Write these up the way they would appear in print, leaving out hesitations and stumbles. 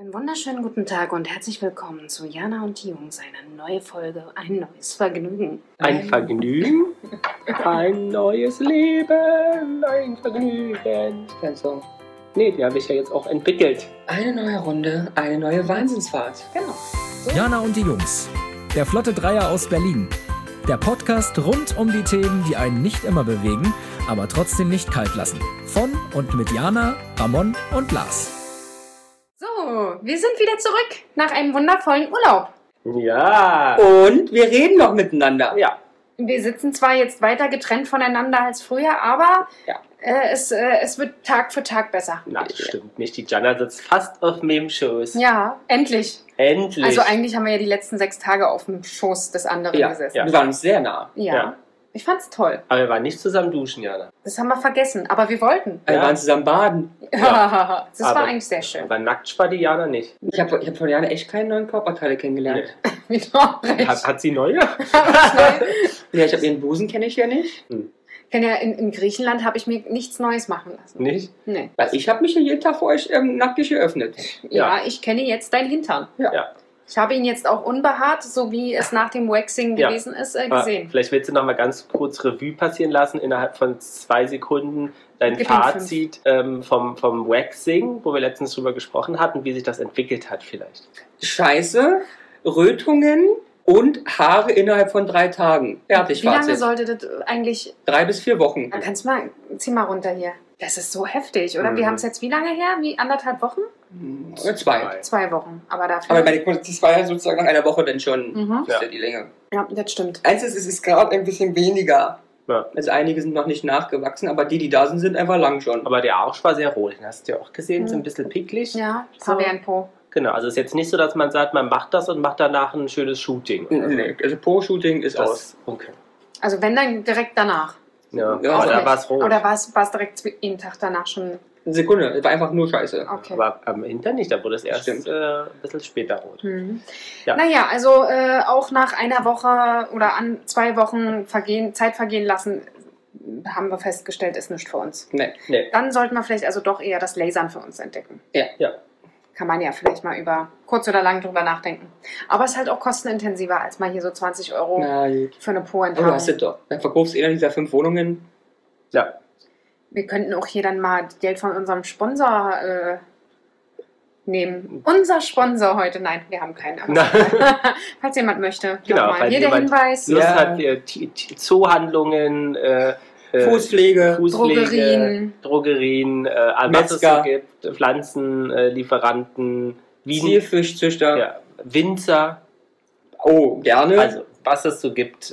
Einen wunderschönen guten Tag und herzlich willkommen zu Jana und die Jungs. Eine neue Folge, ein neues Vergnügen. Ein Vergnügen, ein neues Leben, ein Vergnügen. Kein Song. Nee, die habe ich ja jetzt auch entwickelt. Eine neue Runde, eine neue Wahnsinnsfahrt. Genau. Jana und die Jungs. Der Flotte Dreier aus Berlin. Der Podcast rund um die Themen, die einen nicht immer bewegen, aber trotzdem nicht kalt lassen. Von und mit Jana, Ramon und Lars. So, wir sind wieder zurück nach einem wundervollen Urlaub. Ja. Und wir reden noch miteinander. Ja. Wir sitzen zwar jetzt weiter getrennt voneinander als früher, aber Ja. es wird Tag für Tag besser. Na, das stimmt nicht. Die Jana sitzt fast auf meinem Schoß. Ja, endlich. Endlich. Also eigentlich haben wir ja die letzten 6 Tage auf dem Schoß des anderen gesessen. Ja. Wir waren uns sehr nah. Ja. Ich fand's toll. Aber wir waren nicht zusammen duschen, Jana. Das haben wir vergessen, aber wir wollten. Wir Ja. waren zusammen baden. das war Aber- eigentlich sehr schön. Aber nackt war die Jana nicht. Ich hab von Jana echt keine neuen Körperteile kennengelernt. Wie traurig. Hat sie neue? Ja, ich habe ihren Busen kenne ich ja nicht. In Griechenland habe ich mir nichts Neues machen lassen. Nicht? Nee. Weil ich habe mich ja jeden Tag vor euch nackig geöffnet. Ja, Ja. ich kenne jetzt deinen Hintern. Ja. Ich habe ihn jetzt auch unbehaart, so wie es nach dem Waxing Ja. gewesen ist, Aber gesehen. vielleicht willst du noch mal ganz kurz Revue passieren lassen, innerhalb von 2 Sekunden dein Gib ihm Fazit vom Waxing, wo wir letztens drüber gesprochen hatten, wie sich das entwickelt hat vielleicht. Scheiße, Rötungen und Haare innerhalb von 3 Tagen. Fertig, Wie lange Fazit. sollte das eigentlich... 3 bis 4 Wochen. Kannst mal, zieh mal runter hier. Das ist so heftig, oder? Wir haben es jetzt wie lange her? Wie 1,5 Wochen? Oder 2. 2 Wochen. Aber dafür... Aber das war ja sozusagen nach einer Woche dann schon Mhm. ist ja die Länge. ja, das stimmt. Eins ist, es ist gerade ein bisschen weniger. Ja. Also einige sind noch nicht nachgewachsen, aber die da sind einfach lang schon. Aber der Arsch war sehr rot, den hast du ja auch gesehen, so ein bisschen picklig. Ja, So. Pavian-Po. Genau, also es ist jetzt nicht so, dass man sagt, man macht das und macht danach ein schönes Shooting. Nee, also Po-Shooting ist aus. Das, okay. Also wenn, dann direkt danach. Ja, Ja, aber da okay. war es rot. Oder war es direkt jeden Tag danach schon... Eine Sekunde, es war einfach nur Scheiße. Okay. Aber am Hinter nicht, da wurde es erst Stimmt. ein bisschen später rot. Mhm. Ja. Naja, also auch nach einer Woche oder 2 Wochen Zeit vergehen lassen, haben wir festgestellt, ist nichts für uns. Nee. Nee. Dann sollten wir vielleicht also doch eher das Lasern für uns entdecken. Ja. Kann man ja vielleicht mal über kurz oder lang drüber nachdenken. Aber es ist halt auch kostenintensiver, als mal hier so 20 € Na gut. für eine Aber du Po-Enthaarung. hast es doch. Dann verkaufst du einer dieser 5 Wohnungen. Ja. Wir könnten auch hier dann mal Geld von unserem Sponsor nehmen. Unser Sponsor heute, nein, wir haben keinen. Aber falls jemand möchte, Genau, nochmal. falls Hier der jemand Hinweis. Lust Ja. hat, Zoohandlungen, Fußpflege. Drogerien, was es so Metzger. gibt, Pflanzenlieferanten, Zierfischzüchter. ja, Winzer, Oh, gerne. also was es so gibt,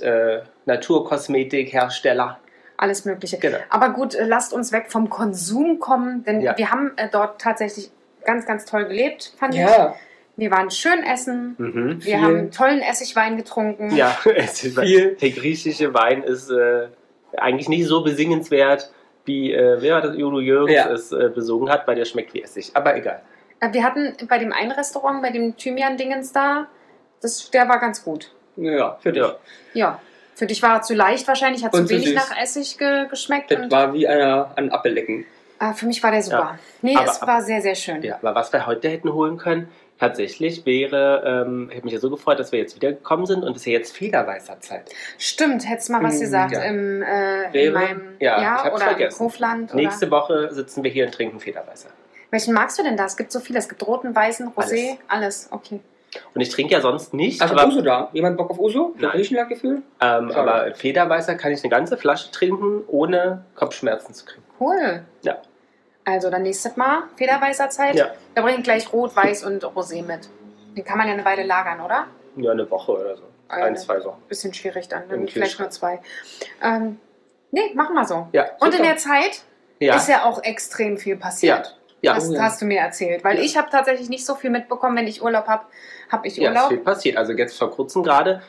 Naturkosmetikhersteller. Alles Mögliche. Genau. Aber gut, lasst uns weg vom Konsum kommen, denn Ja. wir haben dort tatsächlich ganz, ganz toll gelebt, fand ich. ja, Wir waren schön essen, Mhm. wir viel. haben tollen Essigwein getrunken. Ja, Viel. der griechische Wein ist eigentlich nicht so besingenswert, wie wer war das, Udo Jürgens Ja. es besungen hat, weil der schmeckt wie Essig. Aber egal. Wir hatten bei dem einen Restaurant, bei dem Thymian-Dingens da, der war ganz gut. ja, für dich. Ja. Ja, für dich war er zu leicht wahrscheinlich, hat Und zu zu wenig süß. nach Essig geschmeckt. Das Und, war wie ein Appellecken. für mich war der super. Ja. Nee, Aber- es war sehr, sehr schön. Ja, aber was wir heute hätten holen können, tatsächlich wäre, ich habe mich ja so gefreut, dass wir jetzt wiedergekommen sind und es ist ja jetzt Federweißerzeit. Stimmt, hättest du mal was gesagt Ja. in Wäre? meinem Ja, ich hab's oder vergessen. im Hofland. Nächste Woche sitzen wir hier und trinken Federweißer. Welchen magst du denn da? Es gibt so viele. Es gibt roten, weißen, rosé, alles. Okay. Und ich trinke ja sonst nicht, Also aber, Uso da? Jemand Bock auf Uso? Nein. Griechenland-Gefühl? aber Federweißer kann ich eine ganze Flasche trinken, ohne Kopfschmerzen zu kriegen. Cool. Ja. Also dann nächstes Mal Federweißer Zeit. Ja. Da bringe ich gleich rot, weiß und rosé mit. Den kann man ja eine Weile lagern, oder? Ja, eine Woche oder so. Eine. 1-2 Wochen. Bisschen schwierig dann. Dann Im vielleicht nur Kühlschrank. 2. Nee, machen wir so. Ja, Und in super. der Zeit Ja. ist ja auch extrem viel passiert. Ja. Das Oh ja. hast du mir erzählt. Weil Ja. ich habe tatsächlich nicht so viel mitbekommen. Wenn ich Urlaub habe, habe ich Ja, ist Urlaub. viel passiert. Also jetzt vor kurzem gerade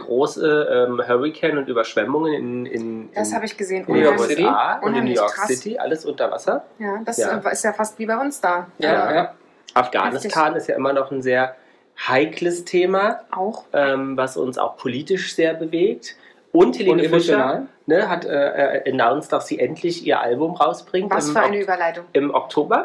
große Hurricane und Überschwemmungen in Das habe ich gesehen. in den York Unheimlich. City. USA und in New Unheimlich York krass. City, alles unter Wasser. Ja, das Ja. ist ja fast wie bei uns da. Ja. Afghanistan ist ja immer noch ein sehr heikles Thema, Auch. was uns auch politisch sehr bewegt. Und Helene Und Fischer emotional? hat announced, dass sie endlich ihr Album rausbringt Was für eine Überleitung. im Oktober.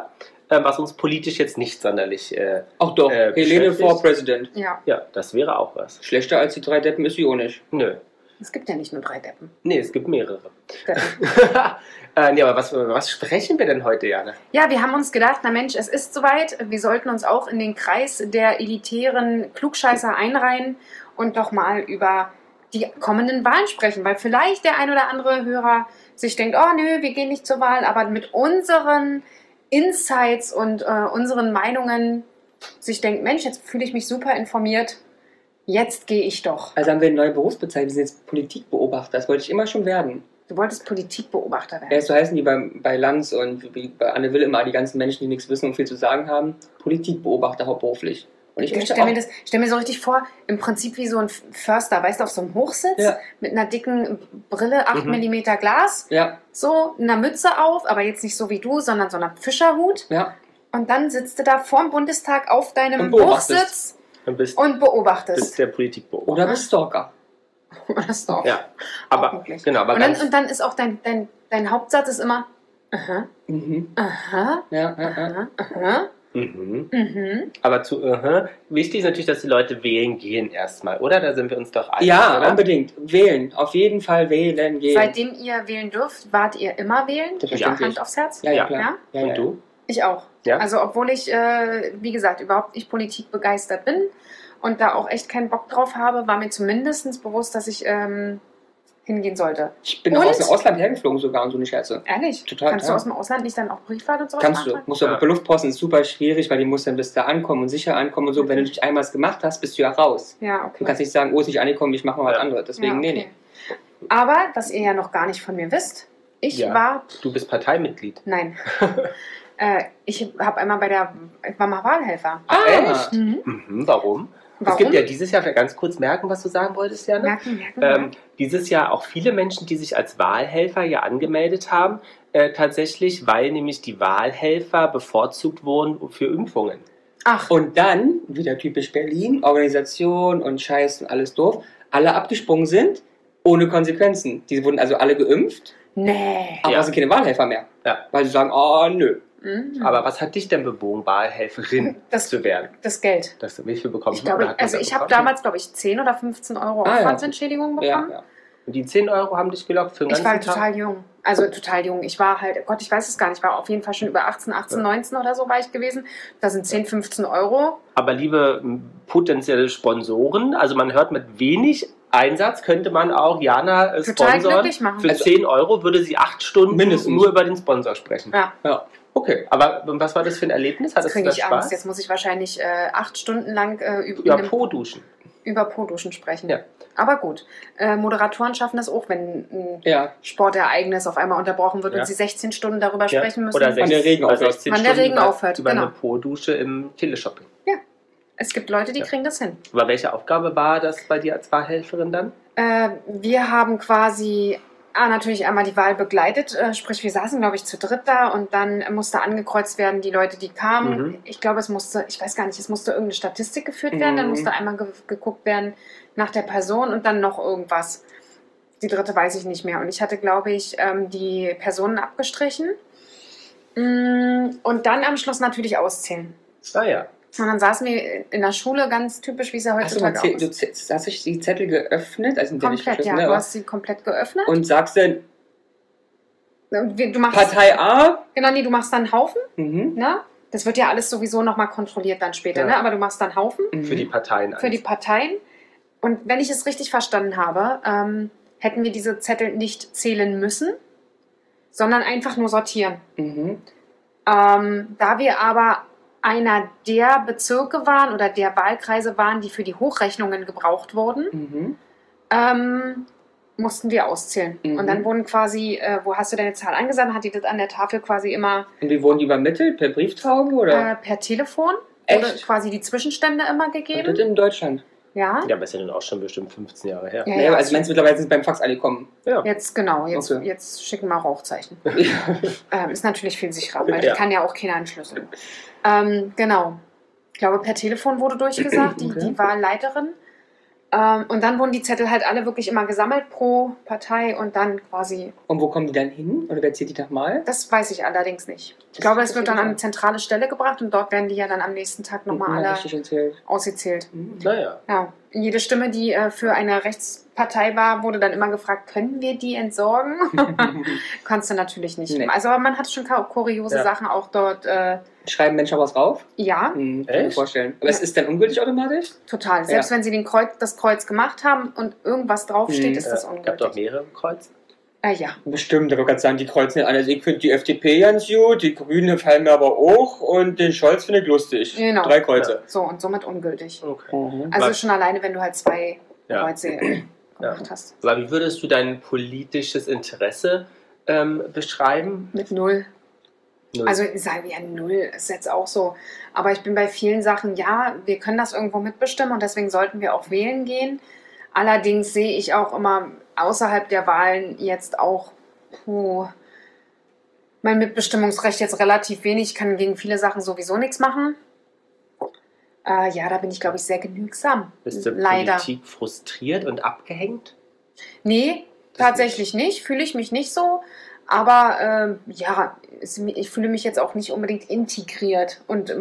was uns politisch jetzt nicht sonderlich... Ach doch, Helene beschäftigt. for President. Ja, Ja, das wäre auch was. Schlechter als die 3 Deppen ist sie auch nicht. Nö. es gibt ja nicht nur 3 Deppen. Nee, es gibt mehrere. Deppen. Nee, aber was sprechen wir denn heute, Jana? Ja, wir haben uns gedacht, na Mensch, es ist soweit. Wir sollten uns auch in den Kreis der elitären Klugscheißer einreihen und doch mal über die kommenden Wahlen sprechen. Weil vielleicht der ein oder andere Hörer sich denkt, oh nö, wir gehen nicht zur Wahl, aber mit unseren Insights und unseren Meinungen sich denkt, Mensch, jetzt fühle ich mich super informiert, jetzt gehe ich doch. Also haben wir eine neue Berufsbezeichnung, wir sind jetzt Politikbeobachter. Das wollte ich immer schon werden. Du wolltest Politikbeobachter werden. Ja, so heißen die bei Lanz und wie bei Anne Will immer, die ganzen Menschen, die nichts wissen und viel zu sagen haben. Politikbeobachter hauptberuflich. Und ich Ich möchte stell mir so richtig vor, im Prinzip wie so ein Förster, weißt du, auf so einem Hochsitz Ja. mit einer dicken Brille, 8 mm Glas, Ja, so einer Mütze auf, aber jetzt nicht so wie du, sondern so einer Fischerhut. ja. Und dann sitzt du da vorm Bundestag auf deinem Und beobachtest. Hochsitz Du bist und beobachtest. der Politikbeobachter. Oder bist Stalker. Das ist doch Ja, auch aber möglich. genau, aber und dann ist auch dein Hauptsatz ist immer aha, Mhm. aha, Ja. aha, aha, Mhm. mhm. Aber wichtig ist natürlich, dass die Leute wählen gehen erstmal, oder? Da sind wir uns doch einig, Ja, oder? unbedingt. Wählen. Auf jeden Fall wählen gehen. Seitdem ihr wählen dürft, wart ihr immer wählen? Selbstverständlich. Hand aufs Herz? Ja, Ja. klar. Ja, Und ja. du? Ich auch. Ja? Also obwohl ich, wie gesagt, überhaupt nicht politikbegeistert bin und da auch echt keinen Bock drauf habe, war mir zumindest bewusst, dass ich hingehen sollte. Ich bin auch Und? aus dem Ausland hergeflogen sogar und so eine Scherze. Ehrlich? Total, Kannst ja. du aus dem Ausland nicht dann auch Briefwahl und sowas Kannst du. beantragen? Musst du aber Ja. bei Luftposten ist super schwierig, weil die muss dann bis da ankommen und sicher ankommen und so. Wenn du dich einmal was gemacht hast, bist du ja raus. Ja, okay. Du kannst nicht sagen, oh, ist nicht angekommen, ich mache mal was Ja. anderes. Deswegen, ja, nee. okay. Aber, was ihr ja noch gar nicht von mir wisst, ich Ja. war, Du bist Parteimitglied. nein, ich habe einmal ich war mal Wahlhelfer. Ah, echt? Mhm. Mhm, warum? Es Warum? gibt ja dieses Jahr, ganz kurz merken, was du sagen wolltest, Jana. Merken. Dieses Jahr auch viele Menschen, die sich als Wahlhelfer ja angemeldet haben, tatsächlich, weil nämlich die Wahlhelfer bevorzugt wurden für Impfungen. Ach, Und dann, wieder typisch Berlin, Organisation und Scheiß und alles doof, alle abgesprungen sind, ohne Konsequenzen. Die wurden also alle geimpft, nee. aber Ja. sind keine Wahlhelfer mehr. Ja. Weil sie sagen, oh, nö. Mhm. Aber was hat dich denn bewogen, Wahlhelferin Das- zu werden? Das Geld. Wie viel bekommst Ich du? Oder glaube, hat man also da ich habe bekommen? damals, glaube ich, 10 oder 15 Euro Ah, ja. Aufwandsentschädigung Ja, bekommen. ja. Und die 10 Euro haben dich gelockt für den Ich war ganzen Tag? total jung. Also total jung. Ich war halt, Gott, ich weiß es gar nicht, ich war auf jeden Fall schon über 18, 19 oder so war ich gewesen. Da sind 10, 15 Euro. Aber liebe potenzielle Sponsoren, also man hört, mit wenig Einsatz könnte man auch Jana Total sponsern. glücklich machen. Für Also- 10 Euro würde sie 8 Stunden Mindestens. nur über den Sponsor sprechen. Ja, Ja. Okay, aber was war das für ein Erlebnis? Hattest du kriege da ich Spaß? Angst. Jetzt muss ich wahrscheinlich 8 Stunden lang Ja, Po-Duschen. über Po-Duschen sprechen. Ja. Aber gut, Moderatoren schaffen das auch, wenn ein Ja. Sportereignis auf einmal unterbrochen wird Ja. und sie 16 Stunden darüber Ja. sprechen müssen. Oder Wann der Regen aufhört. 16 Wann der Stunden Regen über- aufhört, Über genau. eine Po-Dusche im Teleshopping. Es gibt Leute, die Ja. kriegen das hin. Aber welche Aufgabe war das bei dir als Wahlhelferin dann? Wir haben quasi natürlich einmal die Wahl begleitet, sprich wir saßen, glaube ich, zu dritt da und dann musste angekreuzt werden, die Leute, die kamen. Mhm. Ich glaube, ich weiß gar nicht, es musste irgendeine Statistik geführt werden, dann Mhm. musste einmal geguckt werden nach der Person und dann noch irgendwas. Die dritte weiß ich nicht mehr. Und ich hatte, glaube ich, die Personen abgestrichen. Und dann am Schluss natürlich auszählen. Ah ja. Und dann saßen wir in der Schule, ganz typisch, wie es ja Hast du, heutzutage auch ist. hast du die Zettel geöffnet? Also sind ja nicht Komplett, ja. verschlossen, ne? Du hast sie komplett geöffnet. Und sagst dann Du machst, Partei A? genau, nee, du machst dann einen Haufen, Mhm. ne? Das wird ja alles sowieso nochmal kontrolliert dann später, Ja. ne? Aber du machst dann Haufen Für die Parteien. für die Parteien. Und wenn ich es richtig verstanden habe, hätten wir diese Zettel nicht zählen müssen, sondern einfach nur sortieren. Mhm. Da wir aber einer der Bezirke waren oder der Wahlkreise waren, die für die Hochrechnungen gebraucht wurden, Mhm. mussten wir auszählen. Mhm. Und dann wurden quasi, wo hast du deine Zahl angesandt, hat die das an der Tafel quasi immer Und wie wurden die übermittelt? Per Brieftaube oder? per Telefon Echt? oder quasi die Zwischenstände immer Und das gegeben. in Deutschland. Ja, Ja, aber ist ja dann auch schon bestimmt 15 Jahre her. Ja, Ja, also meinst du, mittlerweile sind beim Fax alle gekommen? Ja. jetzt genau, jetzt, Okay. jetzt schicken wir Rauchzeichen. Ist natürlich viel sicherer, weil Ja. das kann ja auch keiner entschlüsseln. Genau. Ich glaube, per Telefon wurde durchgesagt, Okay. die Wahlleiterin. Und dann wurden die Zettel halt alle wirklich immer gesammelt pro Partei und dann quasi, Und wo kommen die dann hin? Oder wer zählt die nochmal? das weiß ich allerdings nicht. Ich glaube, es wird dann an eine zentrale Stelle gebracht und dort werden die ja dann am nächsten Tag nochmal alle Richtig erzählt. ausgezählt. Naja. Ja, jede Stimme, die für eine Rechtspartei war, wurde dann immer gefragt, können wir die entsorgen? Kannst du natürlich nicht. Nee. Also aber man hat schon kuriose Ja. Sachen auch dort. Schreiben Menschen auch was drauf? Ja, Kann ich mir Echt? vorstellen. Aber es ist dann ungültig automatisch? total. Selbst wenn sie das Kreuz gemacht haben und irgendwas draufsteht, ist das Gab doch ungültig. mehrere Kreuze. Ja. Bestimmt, aber gerade sagen, die kreuzen nicht an. Also ich finde die FDP ganz gut, die Grünen gefallen mir aber auch und den Scholz finde ich lustig. Genau. 3 Kreuze. So, und somit ungültig. Okay. Also Was- schon alleine, wenn du halt 2 Ja. Kreuze gemacht hast. Aber wie würdest du dein politisches Interesse beschreiben? Mit 0. Null. Also sagen wir ja 0 ist jetzt auch so. Aber ich bin bei vielen Sachen, ja, wir können das irgendwo mitbestimmen und deswegen sollten wir auch wählen gehen. Allerdings sehe ich auch immer außerhalb der Wahlen jetzt auch mein Mitbestimmungsrecht jetzt relativ wenig. Ich kann gegen viele Sachen sowieso nichts machen. Ja, da bin ich, glaube ich, sehr genügsam. Bist du Leider. Politik frustriert und abgehängt? Nee, Das tatsächlich nicht. Fühle ich mich nicht so. Aber ja, ich fühle mich jetzt auch nicht unbedingt integriert und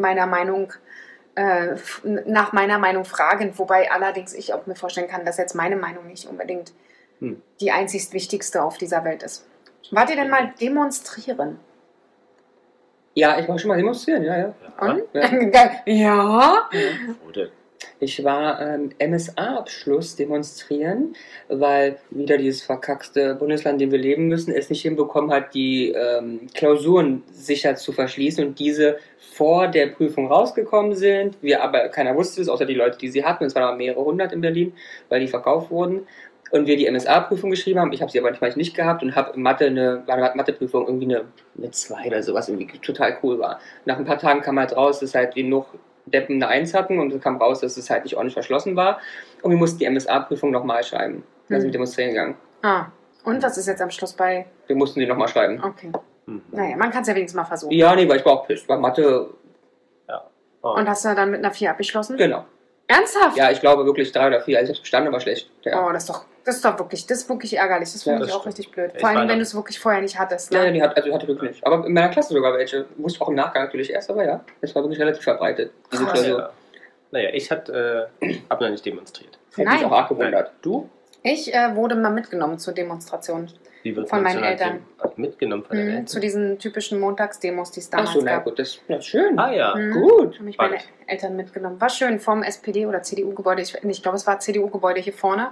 nach meiner Meinung fragend. Wobei allerdings ich auch mir vorstellen kann, dass jetzt meine Meinung nicht unbedingt die einzigst wichtigste auf dieser Welt ist. Wart ihr denn mal demonstrieren? Ja, ich war schon mal demonstrieren, ja. Ja. Und? Ja. Ja. Wo denn? Ich war MSA-Abschluss demonstrieren, weil wieder dieses verkackte Bundesland, in dem wir leben müssen, es nicht hinbekommen hat, die Klausuren sicher zu verschließen und diese vor der Prüfung rausgekommen sind. Wir aber, keiner wusste es, außer die Leute, die sie hatten. Es waren aber mehrere hundert in Berlin, weil die verkauft wurden. Und wir die MSA-Prüfung geschrieben haben. Ich habe sie aber manchmal nicht gehabt und habe in Mathe eine Matheprüfung irgendwie eine 2 oder sowas, irgendwie total cool war. Nach ein paar Tagen kam halt raus, dass halt genug Deppen eine 1 hatten und es kam raus, dass es halt nicht ordentlich verschlossen war. Und wir mussten die MSA-Prüfung nochmal schreiben. Da sind wir demonstrieren gegangen. Und was ist jetzt am Schluss bei? Wir mussten die nochmal schreiben. Okay. Naja, man kann es ja wenigstens mal versuchen. Ja, nee, weil ich war auch pissed. Bei Mathe, Oh. Und hast du dann mit einer 4 abgeschlossen? genau. Ernsthaft? Ja, ich glaube wirklich 3 oder 4. Also ich habe bestanden, aber schlecht. Ja. Oh, das ist wirklich ärgerlich. Das finde Ja, ich das auch stimmt. richtig blöd. Ich Vor allem, war wenn da- du es wirklich vorher nicht hattest. Ja, Ne? die hatte wirklich nicht. Aber in meiner Klasse sogar welche. Wusste auch im Nachgang natürlich erst, aber ja, es war wirklich relativ verbreitet. Diese Krass. Klausur. Ja. Naja, ich habe noch nicht demonstriert. Hätte mich Nein. auch arg gewundert. Du? Ich wurde mal mitgenommen zur Demonstration. Wie wird Von man meinen zu einer Eltern. Mitgenommen von den Eltern? Zu diesen typischen Montagsdemos, die es Ach damals so, na gab. gut, das ist schön. Ah ja. Mhm. Gut. Haben mich War meine das? Eltern mitgenommen. War schön, vom SPD- oder CDU-Gebäude. Ich glaube, es war CDU-Gebäude hier vorne.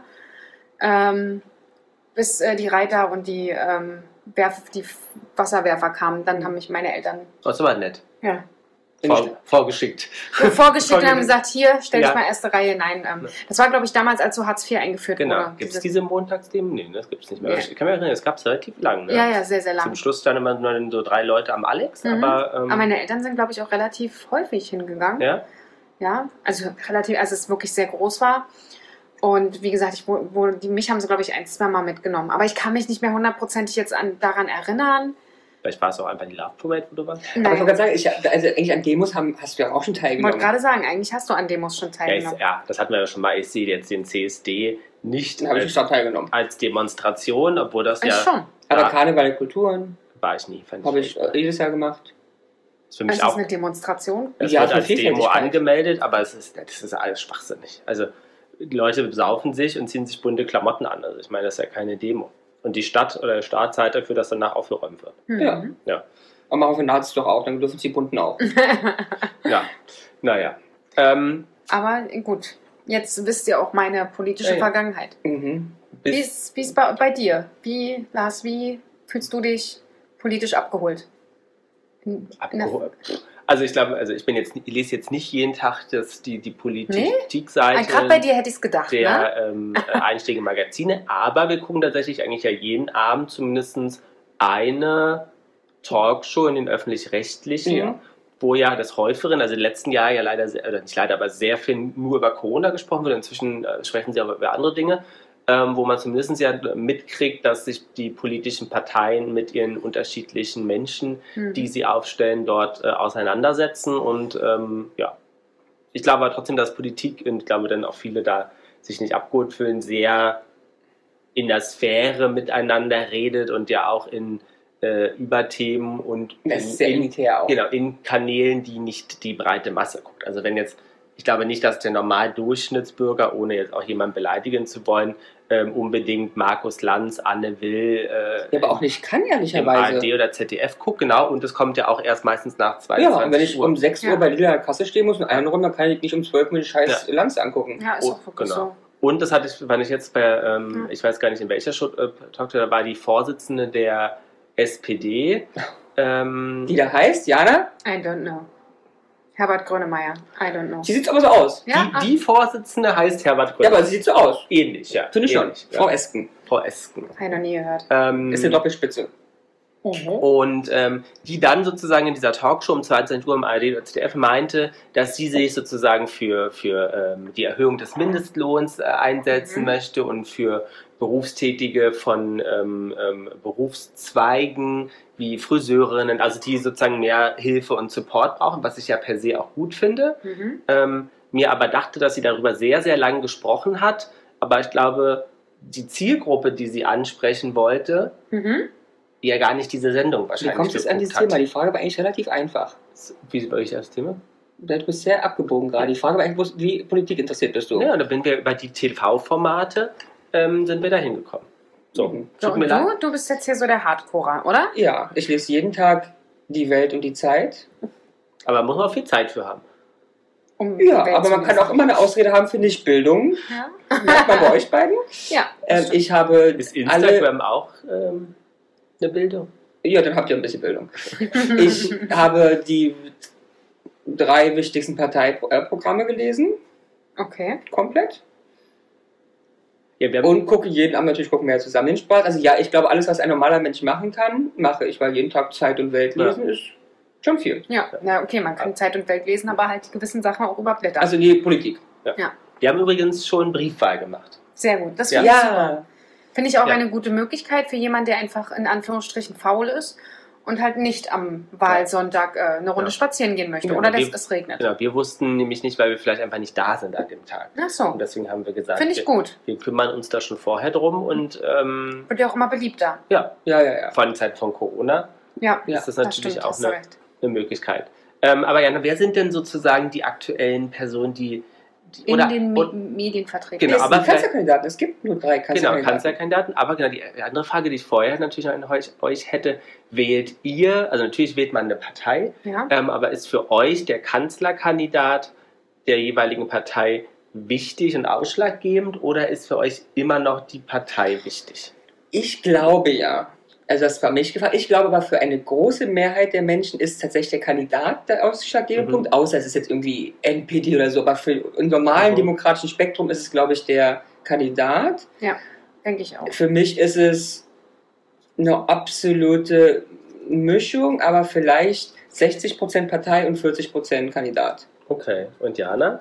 Bis die Reiter und die Wasserwerfer kamen. Dann haben mich meine Eltern Das war nett. ja, Vorgeschickt. vorgeschickt und haben gesagt, hier, stell dich Ja. mal erste Reihe. Nein, das war, glaube ich, damals, als so Hartz IV eingeführt Genau. wurde. Gibt es diese Montagsthemen? Nee, das gibt es nicht mehr. Ja. Ich kann mich erinnern, es gab es relativ lang. Ne? Ja, ja, sehr, sehr lang. Zum Schluss dann immer nur so 3 Leute am Alex, aber... Aber meine Eltern sind, glaube ich, auch relativ häufig hingegangen. ja? Ja, also relativ, als es wirklich sehr groß war. Und wie gesagt, mich haben sie, glaube ich, 1-2 Mal mitgenommen. Aber ich kann mich nicht mehr hundertprozentig jetzt daran erinnern. Vielleicht war es auch einfach die Love Parade, wo du warst. Aber ich wollte gerade sagen, also eigentlich an Demos hast du ja auch schon Ich wollte teilgenommen. gerade sagen, eigentlich hast du an Demos schon teilgenommen. Ja, das hatten wir ja schon mal. Ich sehe jetzt den CSD nicht Dann habe ich schon teilgenommen. als Demonstration, obwohl das Ich ja... schon. Aber Ja. Karneval, Kulturen War ich nie. Fand habe ich furchtbar. jedes Jahr gemacht. Ist für mich Das ist auch... eine Demonstration. Es Ja, wird für als Demo Vielfältigkeit. angemeldet, aber das ist alles schwachsinnig. Also die Leute besaufen sich und ziehen sich bunte Klamotten an. Also ich meine, das ist ja keine Demo. Und die Stadt oder der Staat zahlt dafür, dass danach aufgeräumt wird. Ja. Ja. Aber machen wir für Nazis doch auch, dann dürfen sie die Bunten auch. Ja, naja. Aber gut, jetzt wisst ihr auch meine politische Ja. Vergangenheit. Mhm. Wie ist bei dir? Lars, wie fühlst du dich politisch abgeholt? Abgeholt. Also ich glaube, ich lese jetzt nicht jeden Tag die Politikseite Gerade bei dir hätte ich es gedacht. Ne? der einschlägigen Magazine, aber wir gucken tatsächlich eigentlich ja jeden Abend zumindest eine Talkshow in den öffentlich-rechtlichen, Ja. wo ja das Häuferen, also im letzten Jahr ja leider, oder nicht leider, aber sehr viel nur über Corona gesprochen wird. Inzwischen sprechen sie aber über andere Dinge, wo man zumindest ja mitkriegt, dass sich die politischen Parteien mit ihren unterschiedlichen Menschen, die sie aufstellen, dort auseinandersetzen. Und ja, ich glaube aber trotzdem, dass Politik, und ich glaube dann auch viele da sich nicht abgeholt fühlen, sehr in der Sphäre miteinander redet und ja auch in Überthemen und Das ist sehr elitär auch. Genau, in Kanälen, die nicht die breite Masse guckt. Also wenn jetzt, ich glaube nicht, dass der normale Durchschnittsbürger, ohne jetzt auch jemanden beleidigen zu wollen, unbedingt Markus Lanz, Anne Will Ja, aber auch nicht kann, im ehrlicherweise. ARD oder ZDF guckt, genau, und das kommt ja auch erst meistens nach 22 Ja, und wenn ich um 6 Uhr Ja. bei Lidl an der Kasse stehen muss und einen rum, dann kann ich nicht um 12 Uhr den scheiß Lanz angucken. Ja, ist auch wirklich genau. so. Und das fand ich jetzt bei, ich weiß gar nicht in welcher Talkshow, da war die Vorsitzende der SPD. Die da heißt, Jana, I don't know. Herbert Grönemeyer, I don't know. die sieht aber so aus. Ja, Die Vorsitzende heißt Herbert Ja, Grönemeyer. aber sie sieht so aus. Ähnlich, ja. Finde ich schon. Ähnlich, ja. Frau Esken. Frau Esken. habe ich noch nie gehört. Ist eine Doppelspitze. Und die dann sozusagen in dieser Talkshow um 22 Uhr im ARD oder ZDF meinte, dass sie sich sozusagen für die Erhöhung des Mindestlohns einsetzen möchte und für Berufstätige von Berufszweigen wie Friseurinnen, also die sozusagen mehr Hilfe und Support brauchen, was ich ja per se auch gut finde. Mir aber dachte, dass sie darüber sehr, sehr lange gesprochen hat, aber ich glaube, die Zielgruppe, die sie ansprechen wollte, die ja gar nicht diese Sendung Wie wahrscheinlich kommt es an dieses geguckt Thema? hat. Die Frage war eigentlich relativ einfach. Wie war ich das Thema? Du bist sehr abgebogen gerade. Die Frage war eigentlich, wie Politik interessiert bist du? Ja, da sind wir über die TV-Formate sind wir da hingekommen. So, Mhm. So, tut und mir leid. du bist jetzt hier so der Hardcorer, oder? Ja, ich lese jeden Tag die Welt und die Zeit. Aber da muss man auch viel Zeit für haben. Um Ja, die Welt aber zu man kann lesen. auch immer eine Ausrede haben für Nicht-Bildung. Ja, Merkt man bei euch beiden. ja. Ich habe Ist Instagram auch eine Bildung? Ja, dann habt ihr ein bisschen Bildung. Ich habe die 3 wichtigsten Parteiprogramme gelesen, Okay. komplett. Ja, wir haben, Und gucke jeden Abend, natürlich gucken wir ja zusammen den Sport. Also ja, ich glaube, alles, was ein normaler Mensch machen kann, mache ich, weil jeden Tag Zeit und Welt Ja. lesen ist schon viel. Ja, na okay, man kann Zeit und Welt lesen, aber halt die gewissen Sachen auch überblättern. Also die Politik. wir haben übrigens schon Briefwahl gemacht. Sehr gut. Das Ja. finde ich super. Finde ich auch Ja. eine gute Möglichkeit für jemanden, der einfach in Anführungsstrichen faul ist und halt nicht am Wahlsonntag eine Runde Ja. spazieren gehen möchte Ja, oder wir- es regnet. Genau, wir wussten nämlich nicht, weil wir vielleicht einfach nicht da sind an dem Tag. Ach so, Und deswegen haben wir gesagt, finde ich gut. wir kümmern uns da schon vorher drum und Wird ja auch immer beliebter. ja, Ja. vor allem Zeit von Corona Ja, Ja, ist das natürlich stimmt, auch hast du recht. eine Möglichkeit. Aber Jana, wer sind denn sozusagen die aktuellen Personen, die In den Medien vertreten. Genau, Es aber sind Kanzlerkandidaten. Es gibt nur 3 Genau, Kanzlerkandidaten. Kanzlerkandidaten. Aber genau, die andere Frage, die ich vorher natürlich an euch hätte, wählt ihr, also natürlich wählt man eine Partei, Ja. aber ist für euch der Kanzlerkandidat der jeweiligen Partei wichtig und ausschlaggebend oder ist für euch immer noch die Partei wichtig? Ich glaube ja. Also das war mich gefragt. Ich glaube aber für eine große Mehrheit der Menschen ist tatsächlich der Kandidat der ausschlaggebende Punkt, außer es ist jetzt irgendwie NPD oder so. Aber für im normalen demokratischen Spektrum ist es, glaube ich, der Kandidat. Ja, denke ich auch. Für mich ist es eine absolute Mischung, aber vielleicht 60% Partei und 40% Kandidat. Okay, und Jana?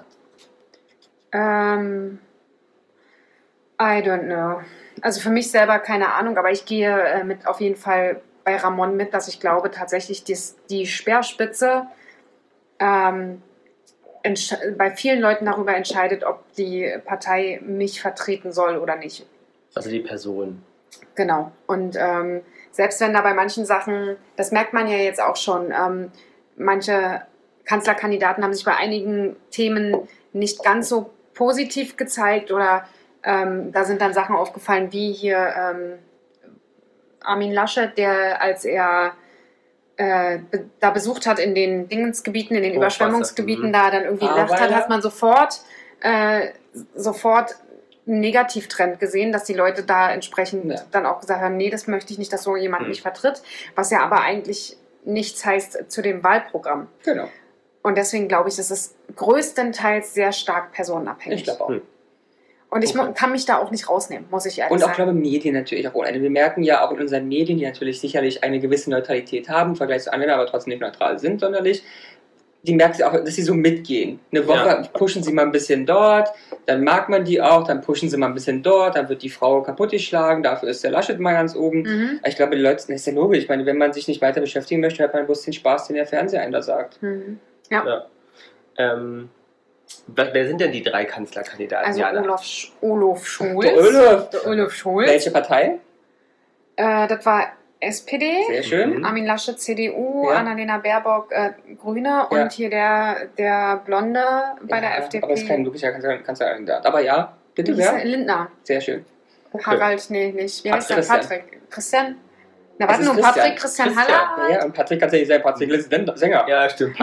I don't know. Also für mich selber keine Ahnung, aber ich gehe mit auf jeden Fall bei Ramon mit, dass ich glaube tatsächlich, die Speerspitze bei vielen Leuten darüber entscheidet, ob die Partei mich vertreten soll oder nicht. Also die Person. Genau. Und selbst wenn da bei manchen Sachen, das merkt man ja jetzt auch schon, manche Kanzlerkandidaten haben sich bei einigen Themen nicht ganz so positiv gezeigt oder da sind dann Sachen aufgefallen, wie hier Armin Laschet, der als er da besucht hat in den Dingensgebieten, in den Hochwasser. Überschwemmungsgebieten, da dann irgendwie gedacht hat, Ahrweiler. hat man sofort einen Negativtrend gesehen, dass die Leute da entsprechend Ja. dann auch gesagt haben, nee, das möchte ich nicht, dass so jemand mich vertritt, was ja aber eigentlich nichts heißt zu dem Wahlprogramm. Genau. Und deswegen glaube ich, das ist größtenteils sehr stark personenabhängig. Ich glaube auch. Und ich kann mich da auch nicht rausnehmen, muss ich ehrlich Und auch, sagen. glaube Medien natürlich auch ohne Ende. Wir merken ja auch in unseren Medien, die natürlich sicherlich eine gewisse Neutralität haben, im Vergleich zu anderen, aber trotzdem nicht neutral sind sonderlich. Die merken auch, dass sie so mitgehen. Eine Woche pushen sie mal ein bisschen dort, dann mag man die auch, dann pushen sie mal ein bisschen dort, dann wird die Frau kaputt geschlagen, dafür ist der Laschet mal ganz oben. Mhm. Ich glaube, die Leute, das ist ja logisch. Ich meine, wenn man sich nicht weiter beschäftigen möchte, hat man bloß den Spaß, den der Fernseher einem da sagt. Mhm. Ja. Wer sind denn die 3 Kanzlerkandidaten? Also Jana? Olaf Scholz. Der Olaf Scholz. Welche Partei? Das war SPD. Sehr schön. Armin Laschet, CDU, Ja. Annalena Baerbock, Grüne und Ja. hier der Blonde bei der FDP. Aber ist kein wirklicher Kanzlerkandidat. Aber ja, bitte, Wie hieß wer? er? Lindner. Sehr schön. Harald, nee, nicht. Wie heißt der? Christian. Patrick. Christian? Na, Das warte ist nur, Christian. Patrick, Christian Haller. Ja, und Patrick kann ja nicht sein. Patrick ist Sänger. Ja, stimmt.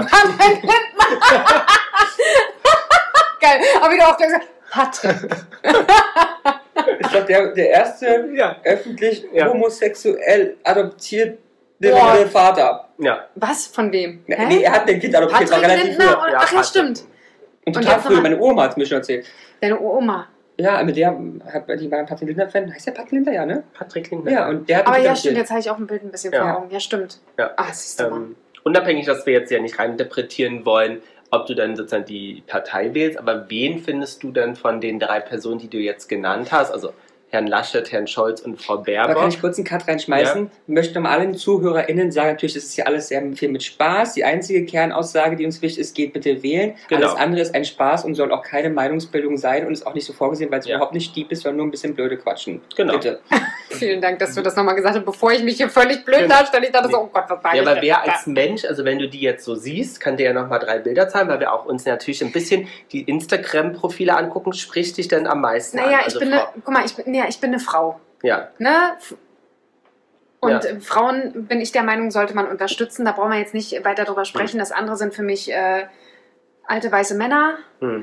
Geil. Aber wieder auch gesagt, Patrick. Ich glaube, der erste Ja. öffentlich Ja. homosexuell adoptierte Boah. Vater. Ja. Was? Von wem? Hä? Nee, er hat ein Kind adoptiert, war Patrick relativ Lindner? früh. Oder? Ja, Ach ja, Patrick. stimmt. Und Und total jetzt früh, nochmal- meine Oma hat es mir schon erzählt. Deine Oma. Ja, mit der, die war ein Patrick Lindner-Fan. Heißt der Patrick Lindner, ja, ne? Patrick Lindner. Ja, und der hat Aber ein ja, Kind stimmt, adoptiert. jetzt habe ich auch ein Bild ein bisschen Ja. vor Augen. Ja, stimmt. Ja. Ach, siehst du mal. Unabhängig, dass wir jetzt ja nicht reininterpretieren wollen, ob du dann sozusagen die Partei wählst, aber wen findest du denn von den 3 Personen, die du jetzt genannt hast, also Herrn Laschet, Herrn Scholz und Frau Aber Baerbock? kann ich kurz einen Cut reinschmeißen? Ich möchte nochmal allen ZuhörerInnen sagen, natürlich, das ist ja alles sehr viel mit Spaß. Die einzige Kernaussage, die uns wichtig ist, geht bitte wählen. Genau. Alles andere ist ein Spaß und soll auch keine Meinungsbildung sein und ist auch nicht so vorgesehen, weil es Ja. überhaupt nicht deep ist, sondern nur ein bisschen blöde quatschen. Genau. Bitte. Vielen Dank, dass du das nochmal gesagt hast, bevor ich mich hier völlig blöd Genau. darstelle. Ich dachte so, oh Gott, was war Ja, ich aber denn? wer als Mensch, also wenn du die jetzt so siehst, kann dir ja nochmal 3 Bilder zeigen, weil wir auch uns natürlich ein bisschen die Instagram-Profile angucken, spricht dich denn am meisten an? Naja, Also ich bin eine Frau. Ja, Ne? Und Ja. Frauen, bin ich der Meinung, sollte man unterstützen. Da brauchen wir jetzt nicht weiter drüber sprechen. Das andere sind für mich alte weiße Männer.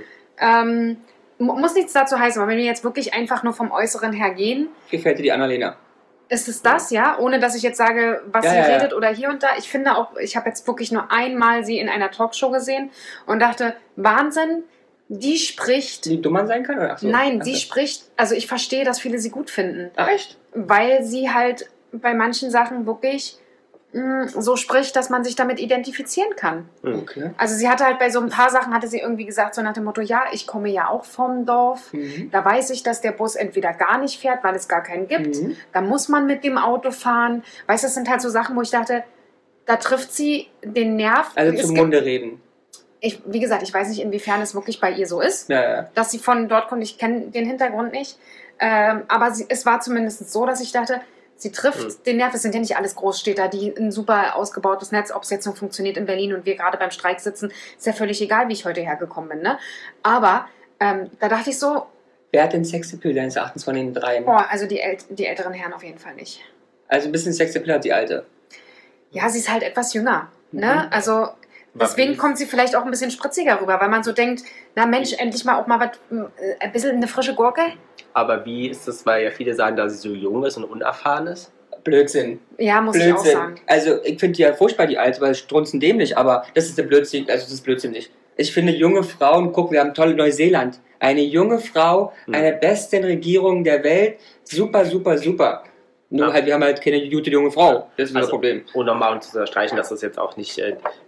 Muss nichts dazu heißen, aber wenn wir jetzt wirklich einfach nur vom Äußeren her gehen, Gefällt dir die Annalena? ist es das, ja? Ohne dass ich jetzt sage, was Ja, sie ja, ja. redet oder hier und da. Ich finde auch, ich habe jetzt wirklich nur einmal sie in einer Talkshow gesehen und dachte, Wahnsinn, die spricht. Die dumm sein kann? Oder? Ach so. Nein, Ach sie so. spricht, also ich verstehe, dass viele sie gut finden, Ach, echt? weil sie halt bei manchen Sachen wirklich so spricht, dass man sich damit identifizieren kann. Okay. Also sie hatte halt bei so ein paar Sachen, hatte sie irgendwie gesagt, so nach dem Motto, ja, ich komme ja auch vom Dorf, da weiß ich, dass der Bus entweder gar nicht fährt, weil es gar keinen gibt, da muss man mit dem Auto fahren. Weißt du, das sind halt so Sachen, wo ich dachte, da trifft sie den Nerv. Also Es zum gibt- Munde reden. wie gesagt, ich weiß nicht, inwiefern es wirklich bei ihr so ist, Ja, ja. dass sie von dort kommt. Ich kenne den Hintergrund nicht. Aber es war zumindest so, dass ich dachte, sie trifft den Nerv. Es sind ja nicht alles Großstädter, die ein super ausgebautes Netz, ob es jetzt noch funktioniert in Berlin und wir gerade beim Streik sitzen, ist ja völlig egal, wie ich heute hergekommen bin. Ne? Aber da dachte ich so, Wer hat den Sexappeal deines Erachtens von den 3? boah, also die älteren Herren auf jeden Fall nicht. Also ein bisschen Sexappeal hat die Alte. Ja, sie ist halt etwas jünger. Ne? Also deswegen wie- kommt sie vielleicht auch ein bisschen spritziger rüber, weil man so denkt, na Mensch, endlich mal auch mal was, ein bisschen eine frische Gurke. aber wie ist das, weil ja viele sagen, dass sie so jung ist und unerfahren ist? Blödsinn. Ja, muss ich auch Blödsinn. sagen. Also ich finde die ja furchtbar, die Alte, weil strunzendämlich, aber das ist der Blödsinn, also das ist blödsinnig. Ich finde junge Frauen, guck, wir haben tolle Neuseeland. Eine junge Frau, eine besten Regierung der Welt, super, super, super. Nur Ja. halt, wir haben halt keine gute junge Frau. Das ist das Problem. Und nochmal um zu unterstreichen, dass das jetzt auch nicht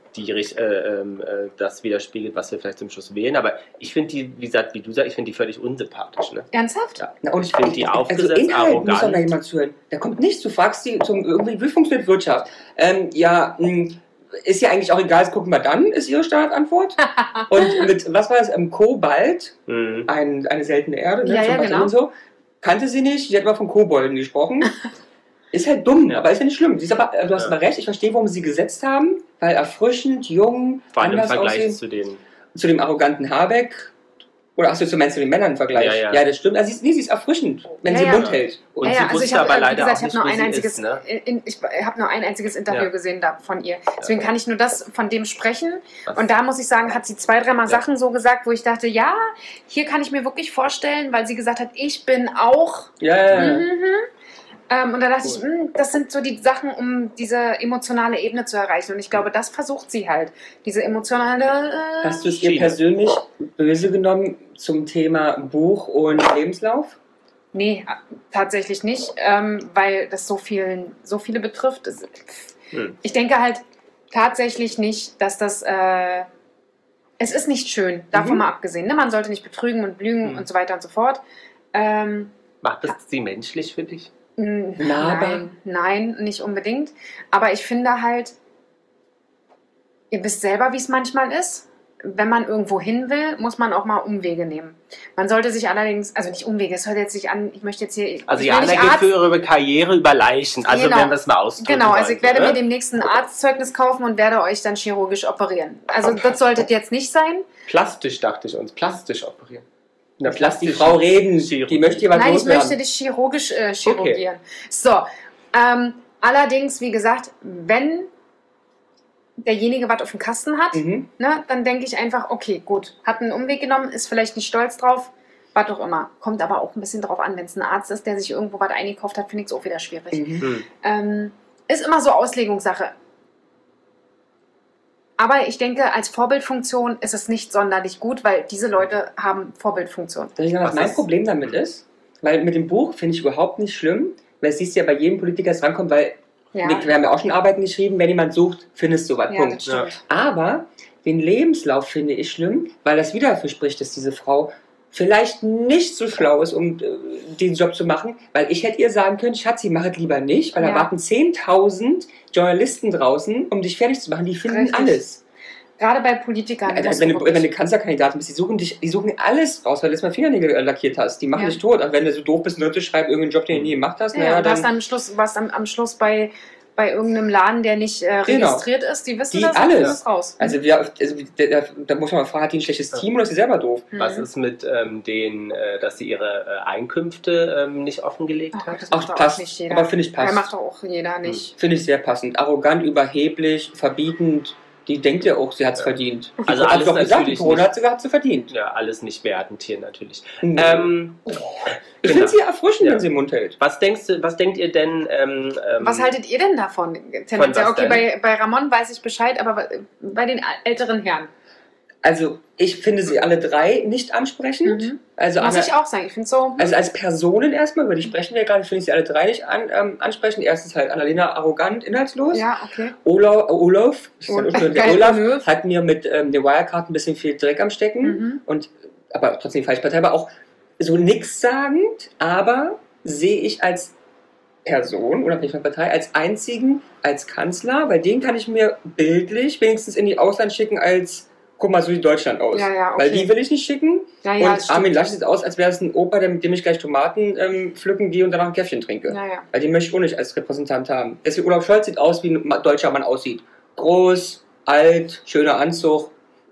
das widerspiegelt, was wir vielleicht zum Schluss wählen. Aber ich finde die, wie gesagt, wie du sagst, ich finde die völlig unsympathisch. Ne? Ernsthaft? Ja. Na, und Ich finde die aufgesetzt, also Inhalt muss doch arrogant. mal jemand zuhören. Da kommt nichts, du fragst die zum irgendwie, wie funktioniert Wirtschaft? Ist ja eigentlich auch egal, das gucken wir dann, ist ihre Startantwort. Und mit, was war das, Kobalt, Mhm. eine seltene Erde, ne, Ja, zum ja, Beispiel genau. und so, kannte sie nicht, sie hat mal von Kobolden gesprochen. Ist halt dumm, aber ist ja nicht schlimm. Sie ist aber, du hast Ja. aber recht, ich verstehe, warum sie gesetzt haben, weil erfrischend, jung, Vor allem im anders Vergleich aussehen. zu den. Zu dem arroganten Habeck. Oder achso, du meinst zu den Männern im Vergleich? Ja, ja. Das stimmt. Also sie ist erfrischend, wenn Ja, sie ja. Mund hält. Und Ja, sie ja, also wusste ich habe, aber wie leider gesagt, auch nicht, wo sie ist. Ne? Ich habe nur ein einziges Interview Ja. gesehen von ihr. Deswegen kann ich nur das von dem sprechen. Was? Und da muss ich sagen, hat sie 2-3 Mal Ja. Sachen so gesagt, wo ich dachte, ja, hier kann ich mir wirklich vorstellen, weil sie gesagt hat, ich bin auch. Ja. Und da dachte ich, das sind so die Sachen, um diese emotionale Ebene zu erreichen. Und ich glaube, das versucht sie halt. Diese emotionale. Hast du es ihr Schiene. persönlich böse genommen zum Thema Buch und Lebenslauf? Nee, tatsächlich nicht, weil das so viele betrifft. Ich denke halt tatsächlich nicht, dass das. Es ist nicht schön, davon mal abgesehen. Ne? Man sollte nicht betrügen und lügen und so weiter und so fort. Macht das sie menschlich für dich? Nahbar? Nein, nicht unbedingt. Aber ich finde halt, ihr wisst selber, wie es manchmal ist. wenn man irgendwo hin will, muss man auch mal Umwege nehmen. Man sollte sich allerdings, also nicht Umwege, es hört jetzt sich an, ich möchte jetzt hier... Also ich will Jana nicht geht Arzt- für ihre Karriere über Leichen, also Genau. wenn wir es mal ausdrücken Genau, also ich wollen, werde ne? mir demnächst ein Arztzeugnis kaufen und werde euch dann chirurgisch operieren. Also das sollte jetzt nicht sein. Plastisch dachte ich uns, plastisch operieren. Lass die Frau reden, die möchte hier was Nein, ich möchte loswerden. dich chirurgisch chirurgieren. So, allerdings, wie gesagt, wenn derjenige was auf dem Kasten hat, Mhm. ne, dann denke ich einfach, okay, gut, hat einen Umweg genommen, ist vielleicht nicht stolz drauf, was auch immer. Kommt aber auch ein bisschen drauf an, wenn es ein Arzt ist, der sich irgendwo was eingekauft hat, finde ich es auch wieder schwierig. Mhm. Ist immer so Auslegungssache. Aber ich denke, als Vorbildfunktion ist es nicht sonderlich gut, weil diese Leute haben Vorbildfunktion. Soll ich sagen, was Was mein ist- Problem damit ist? Weil mit dem Buch finde ich überhaupt nicht schlimm, weil es siehst du ja bei jedem Politiker, es rankommt, weil Ja, wir haben ja auch schon Arbeiten geschrieben, wenn jemand sucht, findest du was, ja das Punkt. stimmt. Aber den Lebenslauf finde ich schlimm, weil das wieder dafür spricht, dass diese Frau vielleicht nicht so schlau ist, um den Job zu machen, weil ich hätte ihr sagen können, Schatzi, mach es lieber nicht, weil da Ja. warten 10.000 Journalisten draußen, um dich fertig zu machen, die finden Richtig. alles. Gerade bei Politikern. Also wenn du Kanzlerkandidatin bist, die suchen alles raus, weil du jetzt mal Fingernägel lackiert hast. Die machen Ja. dich tot. Und wenn du so doof bist, Leute schreiben irgendeinen Job, den du nie gemacht hast, Ja, naja, du hast dann warst am Schluss bei irgendeinem Laden, der nicht registriert ist. Die wissen Die das alles. und das raus. also, da muss man mal fragen, hat die ein schlechtes Team oder ist sie selber doof? Was ist mit dass sie ihre Einkünfte nicht offengelegt Ach, hat? das macht doch auch passt. nicht jeder. Aber finde ich passt. Macht doch auch jeder nicht. Finde ich sehr passend. Arrogant, überheblich, verbietend. Die denkt ja auch, sie hat es verdient. Also Hat alles doch gesagt, die natürlich Corona nicht- hat sie verdient. Ja, alles nicht wertend hier natürlich. Mhm. Ich Genau. finde sie erfrischend, Ja. wenn sie im Mund hält. Was denkt ihr denn? Was haltet ihr denn davon? Tendenziell, was okay, denn? bei Ramon weiß ich Bescheid, aber bei den älteren Herren. Also, ich finde sie alle drei nicht ansprechend. Mhm. Also, Muss Anna- ich auch sagen. Ich finde so. Also als Personen erstmal, über die sprechen wir gerade, finde ich sie alle drei nicht ansprechend. Erstens halt Annalena arrogant, inhaltslos. Ja, okay. Olaf, ich sag Und- der Geil, Olaf Olaf. hat mir mit der Wirecard ein bisschen viel Dreck am Stecken. Mhm. Aber trotzdem die falsche Partei, aber auch so nichtssagend, aber sehe ich als Person, unabhängig von der Partei, als einzigen, als Kanzler, weil den kann ich mir bildlich wenigstens in die Ausland schicken als, guck mal, so sieht Deutschland aus. Ja, ja, okay. Weil die will ich nicht schicken. Ja, ja, Und das Armin stimmt. Laschet sieht aus, als wäre es ein Opa, mit dem ich gleich Tomaten pflücken gehe und danach ein Käffchen trinke. Ja, ja. Weil den möchte ich auch nicht als Repräsentant haben. Deswegen Olaf Scholz sieht aus, wie ein deutscher Mann aussieht. Groß, alt, schöner Anzug.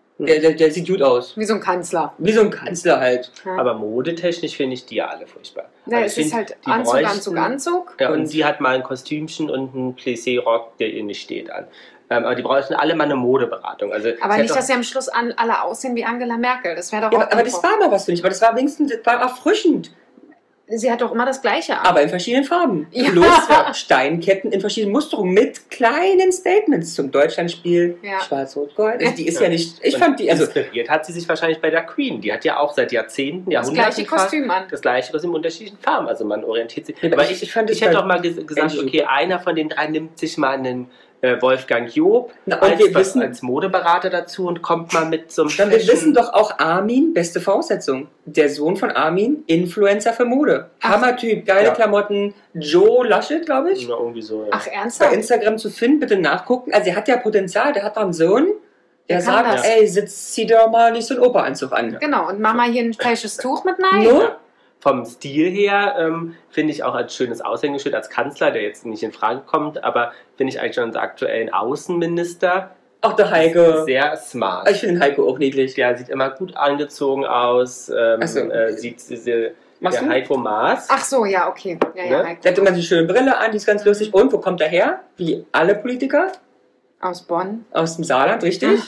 Der sieht gut aus. Wie so ein Kanzler. Wie so ein Kanzler halt. Ja. Aber modetechnisch finde ich die ja alle furchtbar. Ja, Also es ich ist find, halt die Anzug, bräuchten- Anzug, Anzug. Ja, und Und- sie hat mal ein Kostümchen und einen Plissé-Rock, der ihr nicht steht, an. Aber die bräuchten alle mal eine Modeberatung. Also, Aber sie nicht, hat dass sie am Schluss alle aussehen wie Angela Merkel. Das wäre doch Ja, auch aber das super. war mal was, finde ich. Aber das war wenigstens das war erfrischend. Sie hat doch immer das Gleiche an. Aber in verschiedenen Farben. Ja. Plus Steinketten in verschiedenen Musterungen mit kleinen Statements zum Deutschlandspiel. Ja. Schwarz-Rot-Gold. Also die ist Ja. ja nicht. Ich Und fand die. Also, inspiriert hat sie sich wahrscheinlich bei der Queen. Die hat ja auch seit Jahrzehnten, das Jahrhunderten gleiche fast Kostüm an. das gleiche Kostüm in unterschiedlichen Farben. Also man orientiert sich. Ja, aber aber ich ich fand es hätte bei doch mal gesagt, Angie okay, einer von den drei nimmt sich mal einen Wolfgang Job Na, und wir wissen- als Modeberater dazu und kommt mal mit so einem dann wir Fashion- wissen doch auch Armin, beste Voraussetzung. Der Sohn von Armin, Influencer für Mode. Ach. Hammertyp, geile Ja. Joe Joe Laschet, glaube ich. Ja, irgendwie so, ja. Ach, Bei ernsthaft? Instagram zu finden, bitte nachgucken. Also er hat ja Potenzial, der hat da einen Sohn, der Der kann sagt, das. ey, zieh doch mal nicht so einen Operanzug an. Genau, und mach mal hier ein falsches Tuch mit rein. No? Ja. Vom Stil her finde ich auch als schönes Aushängeschild als Kanzler, der jetzt nicht in Frage kommt, aber finde ich eigentlich schon als aktuellen Außenminister Auch der Heike. sehr smart. Ich finde den Heiko auch niedlich. Der sieht immer gut angezogen aus, Ach so. sieht der Machst du? Heiko Maas. Ach so, ja, okay. Ja, ja, Ne? Heiko. Der hat immer die schöne Brille an, die ist ganz lustig. Und wo kommt er her? Wie alle Politiker Aus Bonn. aus dem Saarland, richtig?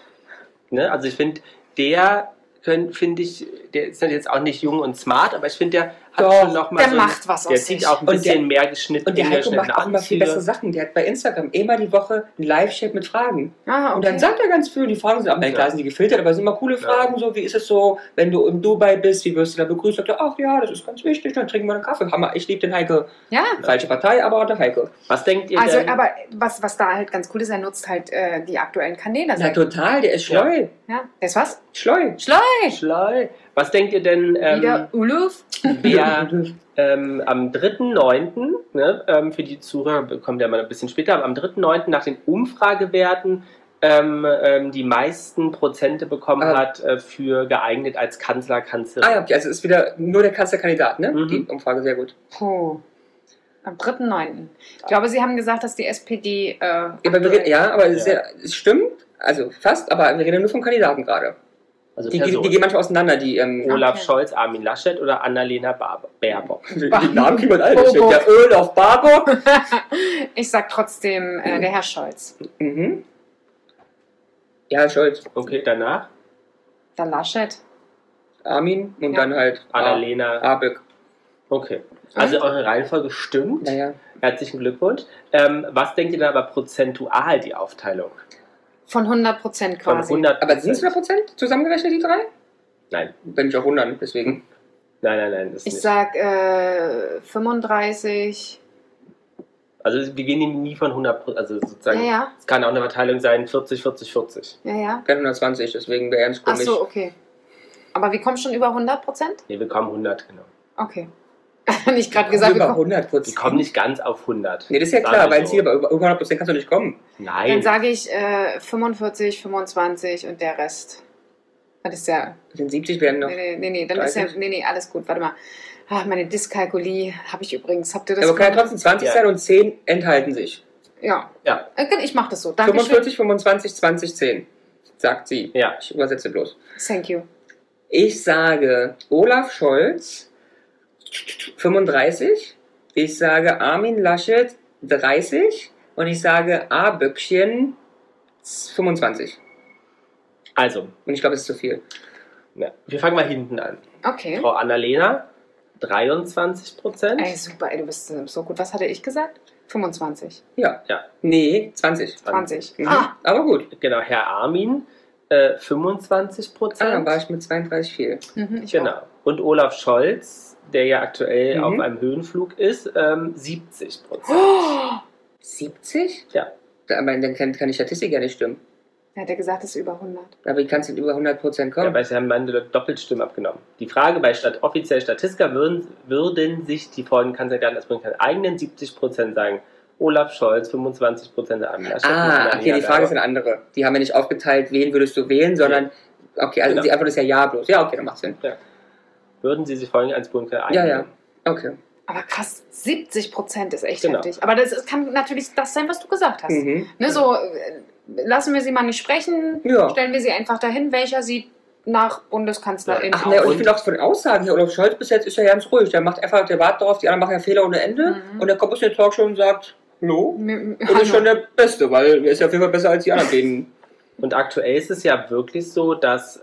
Ne? Also ich finde, der ist jetzt auch nicht jung und smart, aber ich finde, der hat Doch, schon noch mal der macht was der aus zieht sich. auch ein Und bisschen der- mehr geschnitten. Und der Heiko geschnittene macht auch immer viel Anzüge. bessere Sachen. Der hat bei Instagram immer die Woche einen Live-Chat mit Fragen. Ah, okay. Und dann sagt er ganz viel, die Fragen sind, aber klar sind die gefiltert, aber es sind immer coole Fragen, so, wie ist es so, wenn du in Dubai bist, wie wirst du da begrüßt? Sagt er, ach ja, das ist ganz wichtig, dann trinken wir einen Kaffee. Hammer, ich liebe den Heike. Ja. Falsche Partei, aber der Heike. Was denkt ihr Also, denn? aber was da halt ganz cool ist, er nutzt halt die aktuellen Kanäle. Ja, total, der ist schleu. Ja, der ist was? Schleu. Schleu! Schlei. Was denkt ihr denn, Wieder Uluf. wer am 3.9., ne, für die Zuhörer kommt ja mal ein bisschen später, aber am 3.9. nach den Umfragewerten die meisten Prozente bekommen hat für geeignet als Kanzler, Kanzlerin. Okay, also ist wieder nur der Kanzlerkandidat, ne? Mhm. Die Umfrage, sehr gut. Puh. Am 3.9. Ich glaube, Sie haben gesagt, dass die SPD... Aber es stimmt, also fast, aber wir reden nur vom Kandidaten gerade. Also die gehen manchmal auseinander, die... Olaf Scholz, Armin Laschet oder Annalena Baerbock. Die Namen kriegt man alle. Der Olaf Baerbock. Ich sag trotzdem der Herr Scholz. Mhm. Ja, Scholz. Okay, danach? Dann Laschet. Armin und dann halt Annalena Baerbock. Okay. Also eure Reihenfolge stimmt. Naja. Herzlichen Glückwunsch. Was denkt ihr dann aber prozentual die Aufteilung? Von 100% quasi. Von 100%. Aber sind es 100% zusammengerechnet, die drei? Nein. Bin ich auch 100, deswegen. Nein. Das ist Ich nicht. sag 35. Also wir gehen nie von 100%, also sozusagen, Ja. es kann auch eine Verteilung sein, 40, 40, 40. Ja. Kein 120, deswegen wäre ganz Ach komisch. so, okay. Aber wir kommen schon über 100%? Nee, wir kommen 100, genau. Okay. Nicht gerade gesagt, über wir kommen. 100%. Wir kommen nicht ganz auf 100. Nee, das ist ja Sagen klar, wir weil so. hier über 100% kannst du nicht kommen. Dann Nein. sage ich 45, 25 und der Rest. Das ist ja. Den 70 werden noch. Nee, dann ist ja. 30? Nee, alles gut. Warte mal. Ach, meine Dyskalkulie habe ich übrigens. Habt ihr das? Aber kann ja trotzdem 20 sein und 10 enthalten sich. Ja. Ja. Ich mache das so. Danke. 45, 25, 20, 10. Sagt sie. Ja. Ich übersetze bloß. Thank you. Ich sage Olaf Scholz 35. Ich sage Armin Laschet 30. Und ich sage A-Böckchen 25. Also, Und ich glaube, es ist zu viel. ja, wir fangen mal hinten an. Okay. Frau Annalena, 23%. Ey, super, ey, du bist so gut. Was hatte ich gesagt? 25. Ja. Ja. Nee, 20. 20. Mhm. Ah, Aber gut. Genau, Herr Armin, 25%. Dann war ich mit 32 viel. ich Genau. auch. Und Olaf Scholz, der ja aktuell Mhm. auf einem Höhenflug ist, 70%. 70? Ja. Aber dann kann die Statistik ja nicht stimmen. Er hat ja gesagt, es ist über 100. Aber wie kannst du über 100% kommen? Ja, weil sie haben meine Doppelstimme abgenommen. Die Frage bei offiziell Statistiker würden sich die folgenden Kandidaten als eigenen 70% sagen. Olaf Scholz, 25% der Armin Laschet. Okay, die Frage ist eine andere. Die haben ja nicht aufgeteilt, wen würdest du wählen, sondern, okay, also Genau. die Antwort ist ja bloß. Ja, okay, dann macht Sinn. Würden sie sich folgenden als Bundeskandidaten Ja, okay. Aber krass, 70% ist echt Genau. heftig. Aber das kann natürlich das sein, was du gesagt hast. Mhm. Ne, so, lassen wir sie mal nicht sprechen, Ja. stellen wir sie einfach dahin, welcher sie nach Bundeskanzlerin Ach ne, und ich aus. finde auch von den Aussagen hier, Olaf Scholz bis jetzt ist ja ganz ruhig. Der wartet darauf, die anderen machen ja Fehler ohne Ende. Mhm. Und der kommt aus der Talkshow und sagt, hallo? Und Hallo. ist schon der Beste, weil er ist ja auf jeden Fall besser als die anderen beiden. Und aktuell ist es ja wirklich so, dass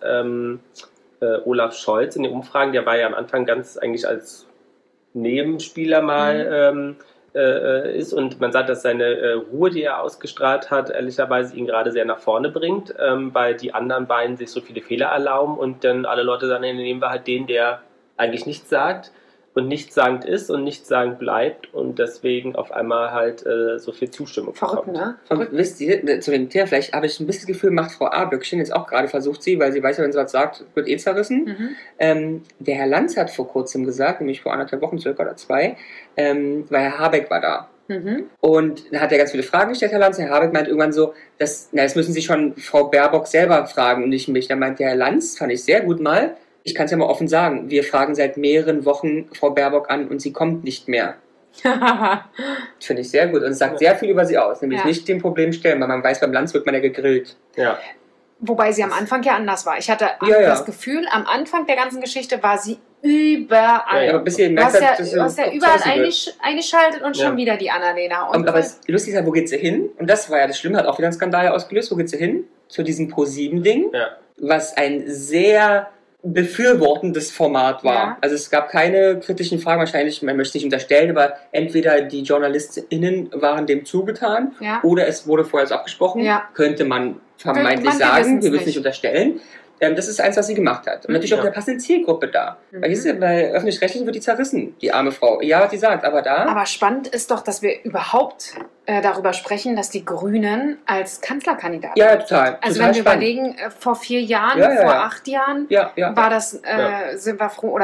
Olaf Scholz in den Umfragen, der war ja am Anfang ganz eigentlich als Nebenspieler mal ist und man sagt, dass seine Ruhe, die er ausgestrahlt hat, ehrlicherweise ihn gerade sehr nach vorne bringt, weil die anderen beiden sich so viele Fehler erlauben und dann alle Leute sagen, nee, nehmen wir halt den, der eigentlich nichts sagt und nichtssagend ist und nichtssagend bleibt und deswegen auf einmal halt so viel Zustimmung Verrückt, bekommt. ne? Und Verrückt. wisst ihr, zu dem Thema, vielleicht habe ich ein bisschen das Gefühl, macht Frau A-Böckchen jetzt auch gerade versucht sie, weil sie weiß ja, wenn sie was sagt, wird zerrissen. Der Herr Lanz hat vor kurzem gesagt, nämlich vor 1,5 Wochen circa oder 2, weil Herr Habeck war da. Und da hat er ganz viele Fragen gestellt, Herr Lanz. Herr Habeck meint irgendwann so, das müssen Sie schon Frau Baerbock selber fragen und nicht mich. Da meint der Herr Lanz, fand ich sehr gut mal, ich kann es ja mal offen sagen, wir fragen seit mehreren Wochen Frau Baerbock an und sie kommt nicht mehr. Finde ich sehr gut und es sagt sehr viel über sie aus, nämlich Ja. nicht dem Problem stellen, weil man weiß, beim Lanz wird man ja gegrillt. Ja. Wobei sie am Anfang ja anders war. Ich hatte Ja. das Gefühl, am Anfang der ganzen Geschichte war sie überall. Aber bis ihr Du merkt, hast ja, dass du hast ja überall eingeschaltet und Ja. schon wieder die Annalena. Und Aber das lustig ist ja, wo geht sie hin? Und das war ja das Schlimme, hat auch wieder einen Skandal ausgelöst. Wo geht sie hin? Zu diesem Pro7-Ding, Ja. was ein sehr befürwortendes Format war. Ja. Also es gab keine kritischen Fragen, wahrscheinlich, man möchte es nicht unterstellen, aber entweder die JournalistInnen waren dem zugetan Ja. oder es wurde vorher so abgesprochen, Ja. könnte man vermeintlich wir sagen, wissen's wir müssen nicht. nicht unterstellen. Das ist eins, was sie gemacht hat. Und natürlich auch Ja. der passenden Zielgruppe da. Weil hier bei Öffentlich-Rechtlichen wird die zerrissen, die arme Frau. Ja, was sie sagt, aber da... Aber spannend ist doch, dass wir überhaupt darüber sprechen, dass die Grünen als Kanzlerkandidaten ja, total. Also total wenn wir spannend. überlegen, vor 4 Jahren, Ja, ja, vor ja. 8 Jahren Ja. war das, sind wir froh, oder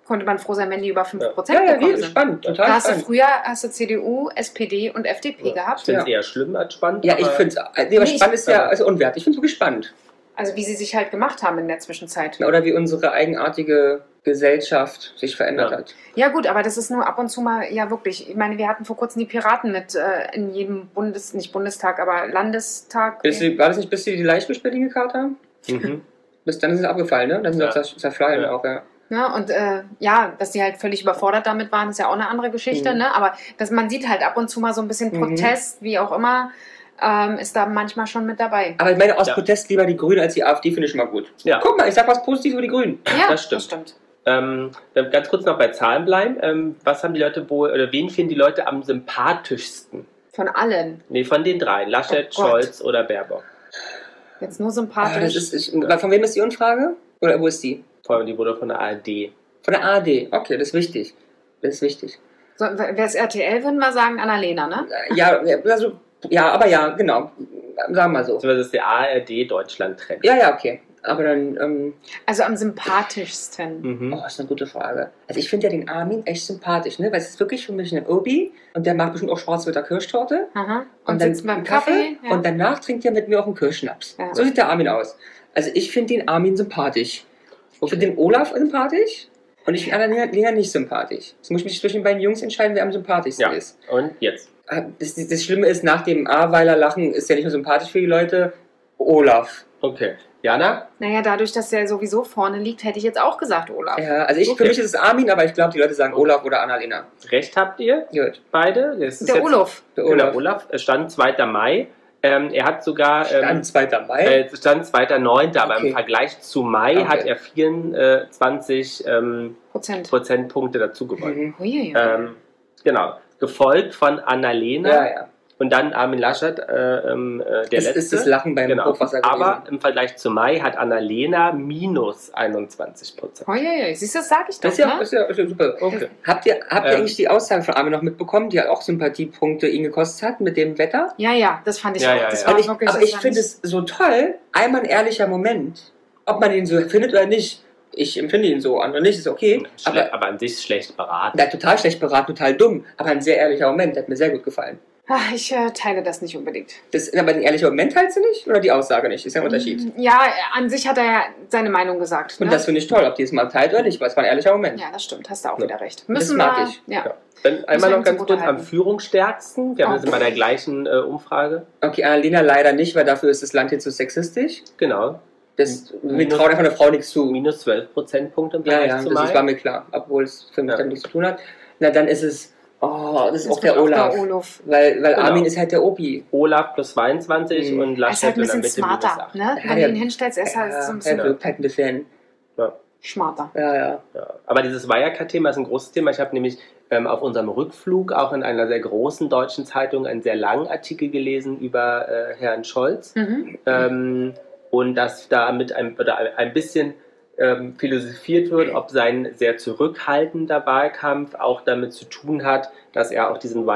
konnte man froh sein, wenn die über 5% Ja, gekommen nee, sind. spannend, total Da hast du spannend. früher CDU, SPD und FDP Ich gehabt. finde es eher schlimm als spannend. Ja, ich aber- finde es, aber spannend ist ja also unwert. Ich finde es wirklich spannend. Also wie sie sich halt gemacht haben in der Zwischenzeit. Oder wie unsere eigenartige Gesellschaft sich verändert Ja. hat. Ja gut, aber das ist nur ab und zu mal, ja wirklich. Ich meine, wir hatten vor kurzem die Piraten mit in jedem nicht Bundestag, aber Landestag. War das nicht, bis sie die Leichtgespielt gekauft haben? Mhm. Bis dann sind sie abgefallen, ne? Dann sind sie Ja. auch zerfallen Ja. auch, ja. Ja, und ja, dass die halt völlig überfordert damit waren, ist ja auch eine andere Geschichte, Mhm. ne? Aber man sieht halt ab und zu mal so ein bisschen Mhm. Protest, wie auch immer, ist da manchmal schon mit dabei. Aber ich meine, aus Ja. Protest lieber die Grünen als die AfD, finde ich schon mal gut. Ja. Guck mal, ich sag was Positives über die Grünen. Ja, das stimmt. Ganz kurz noch bei Zahlen bleiben. Was haben die Leute wohl, oder wen finden die Leute am sympathischsten? Von allen. Nee, von den drei. Laschet, Oh Gott. Scholz oder Baerbock. Jetzt nur Ah, sympathisch. von wem ist die Umfrage? Oder wo ist die? Vor allem, die wurde von der ARD. Von der ARD. Okay, das ist wichtig. Das ist wichtig. So, wer ist RTL, würden wir sagen, Annalena, ne? Ja, also, ja, aber ja, genau. Sagen wir mal so. Beziehungsweise ist der ARD-Deutschland-Trend. Ja, okay. Aber dann, Also am sympathischsten. Mhm. oh, ist eine gute Frage. Also ich finde ja den Armin echt sympathisch, ne? Weil es ist wirklich für mich ein Obi und der mag bestimmt auch Schwarzwälder Kirschtorte. Aha. Und Und sitzt dann beim Kaffee. Ja. und danach trinkt er mit mir auch einen Kirschschnaps. Ja. So sieht der Armin aus. Also ich finde den Armin sympathisch. Ich finde den Olaf sympathisch und ich finde Annalena nicht sympathisch. Jetzt muss ich mich zwischen den beiden Jungs entscheiden, wer am sympathischsten Ja. ist. Und jetzt? Das Schlimme ist, nach dem Aweiler Lachen ist er nicht mehr sympathisch für die Leute. Olaf. Okay. Jana? Naja, dadurch, dass der sowieso vorne liegt, hätte ich jetzt auch gesagt Olaf. Ja, also für Okay. mich ist es Armin, aber ich glaube, die Leute sagen Olaf oder Annalena. Recht habt ihr Gut. beide? Das ist Der jetzt- Olaf. Der Genau, Olaf. Olaf stand 2. Mai. Er hat sogar Stand 2. Mai. stand 2.9., aber Okay. im Vergleich zu Mai Okay. hat er 24 Prozentpunkte dazu gewonnen. Mhm. Huiuiui. Genau. Gefolgt von Annalena Ja. und dann Armin Laschet, der Das letzte. ist das Lachen beim Genau. Hochwasser gewesen. Aber im Vergleich zu Mai hat Annalena minus 21%. Huiuiui. Siehst du, das sag ich doch, Das ist ja, ne? ist ja super. Okay. Habt ihr eigentlich die Aussage von Armin noch mitbekommen, die halt auch Sympathiepunkte ihn gekostet hat mit dem Wetter? Ja, das fand ich Ja, auch. ja, Das ja. war Aber wirklich, ich finde es so toll, einmal ein ehrlicher Moment. Ob man ihn so findet oder nicht. Ich empfinde ihn so, andere nicht, ist okay. Aber an sich schlecht beraten. Der hat total schlecht beraten, total dumm. Aber ein sehr ehrlicher Moment, der hat mir sehr gut gefallen. Ach, ich teile das nicht unbedingt. Aber ein ehrlicher Moment teilst du nicht? Oder die Aussage nicht? Ist ja ein Unterschied. Ja, an sich hat er ja seine Meinung gesagt. Und Ne? das finde ich toll, ob die es mal teilt oder nicht, weil es war ein ehrlicher Moment. Ja, das stimmt, hast du auch Ja. wieder recht. Das Müssen mag wir, ich. Ja. Ja. Dann einmal wir noch uns ganz kurz am unterhalten. Führungsstärksten. Wir haben Oh. das in der gleichen Umfrage. Okay, Annalena leider nicht, weil dafür ist das Land hier zu sexistisch. Genau. Wir trauen einfach einer Frau nichts zu. Minus 12 Prozentpunkte im Ja, Vergleich ja, zu das Mai. war mir klar, obwohl es für mich Ja. damit nichts zu tun hat. Na, dann ist es, das ist Das auch der wird Olaf. Der Olaf. Weil Genau. Armin ist halt der Opi. Olaf plus 22 Mhm. und Er ist Laschet halt ein in der bisschen Mitte minus smarter, 8. ne? Ja, Wenn der- du ihn hinstellst, er ist halt so ein er bisschen wirkt halt ein bisschen, Ja. smarter. ja. Ja. Aber dieses Wirecard-Thema ist ein großes Thema. Ich habe nämlich auf unserem Rückflug auch in einer sehr großen deutschen Zeitung einen sehr langen Artikel gelesen über Herrn Scholz. Mhm. Und dass da mit ein bisschen philosophiert wird, ob sein sehr zurückhaltender Wahlkampf auch damit zu tun hat, dass er auch diesen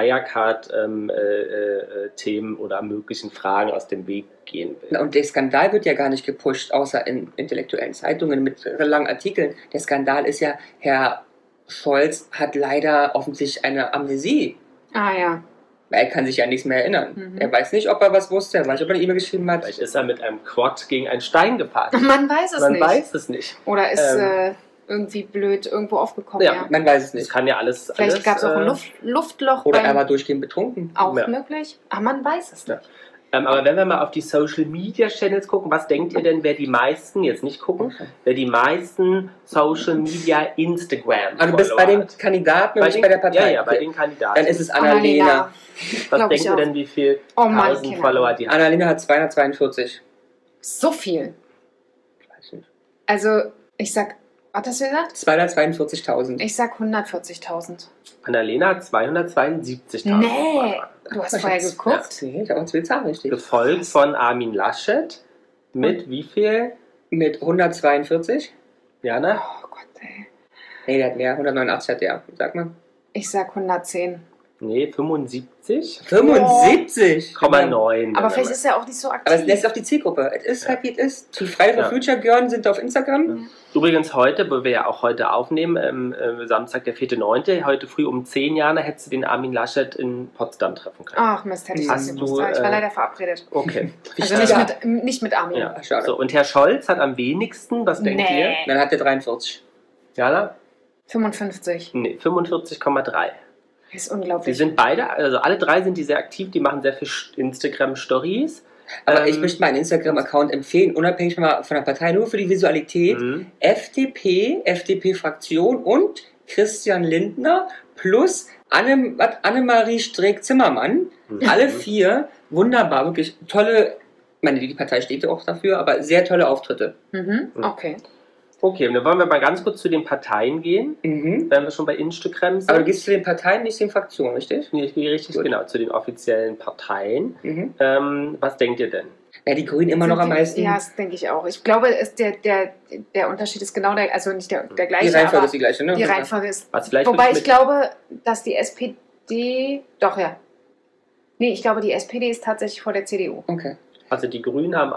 Wirecard-Themen oder möglichen Fragen aus dem Weg gehen will. Und der Skandal wird ja gar nicht gepusht, außer in intellektuellen Zeitungen mit langen Artikeln. Der Skandal ist ja, Herr Scholz hat leider offensichtlich eine Amnesie. Ah ja. Er kann sich ja nichts mehr erinnern. Mhm. Er weiß nicht, ob er was wusste, er weiß nicht, ob er eine E-Mail geschrieben hat. Vielleicht ist er mit einem Quad gegen einen Stein gefahren. Man weiß es Man nicht. weiß es nicht. Oder ist irgendwie blöd irgendwo aufgekommen. Ja. Ja. Man weiß es Das nicht. kann ja alles. Vielleicht gab es auch ein Luftloch. Oder beim- er war durchgehend betrunken. auch Ja. möglich. Aber man weiß es Ja. nicht. Aber wenn wir mal auf die Social Media Channels gucken, was denkt ihr denn, wer die meisten, jetzt nicht gucken, wer die meisten Social Media Instagram Aber du bist bei den hat? Kandidaten und nicht bei der Partei. Ja, ja, bei den Kandidaten. Dann ist es Annalena. Was glaub ich denkt ihr auch. denn, wie viel Oh Mann, 1000 keine Follower Ahnung. die hat? Annalena hat 242. So viel. Ich weiß nicht. Also, ich sag, was hast du gesagt? 242.000. Ich sag 140.000. Annalena hat 272.000 Nee, Follower. du hast vorher geguckt? Nee, ich habe uns Zahlen richtig. Gefolgt von Armin Laschet mit wie viel? Mit 142? Jana? Oh Gott, ey. Nee, der hat mehr. 189 hat der. Sag mal. Ich sag 110. Nee, 75,9. 75,9. Aber vielleicht ist er auch nicht so aktiv. Aber es lässt auf die Zielgruppe. Es ist halt, wie es ist. Die Friday for Future Girls sind auf Instagram. Übrigens heute, wo wir ja auch heute aufnehmen, Samstag, der 4.9., heute früh um 10 Jahre hättest du den Armin Laschet in Potsdam treffen können. Ach Mist, hätte ich das gewusst. Ich war leider verabredet. Okay. Also nicht mit Armin. Ja. Schade. So, und Herr Scholz hat am wenigsten, was denkt ihr? Dann hat er 43. Jana? 55. Nee, 45,3. Das ist Sie unglaublich. sind beide, also alle drei sind die sehr aktiv, die machen sehr viel Instagram-Stories. Aber ich möchte meinen Instagram-Account empfehlen, unabhängig von der Partei, nur für die Visualität. FDP, FDP-Fraktion und Christian Lindner plus Annemarie Streeck-Zimmermann. Alle 4 wunderbar, wirklich tolle, ich meine, die Partei steht ja auch dafür, aber sehr tolle Auftritte. Okay. Okay, und dann wollen wir mal ganz kurz zu den Parteien gehen, wenn wir schon bei Instagram sind. Aber du gehst zu den Parteien, nicht zu den Fraktionen, richtig? Nee, ich gehe richtig, genau, zu den offiziellen Parteien. Was denkt ihr denn? Ja, die Grünen immer noch am meisten. Ja, das denke ich auch. Ich glaube, der Unterschied ist genau also nicht der gleiche. Die Reihenfolge aber ist die gleiche, ne? Die Reihenfolge ist. Vielleicht Wobei ich glaube, dass die SPD. Doch, ja. Nee, ich glaube, die SPD ist tatsächlich vor der CDU. Okay. Also die Grünen haben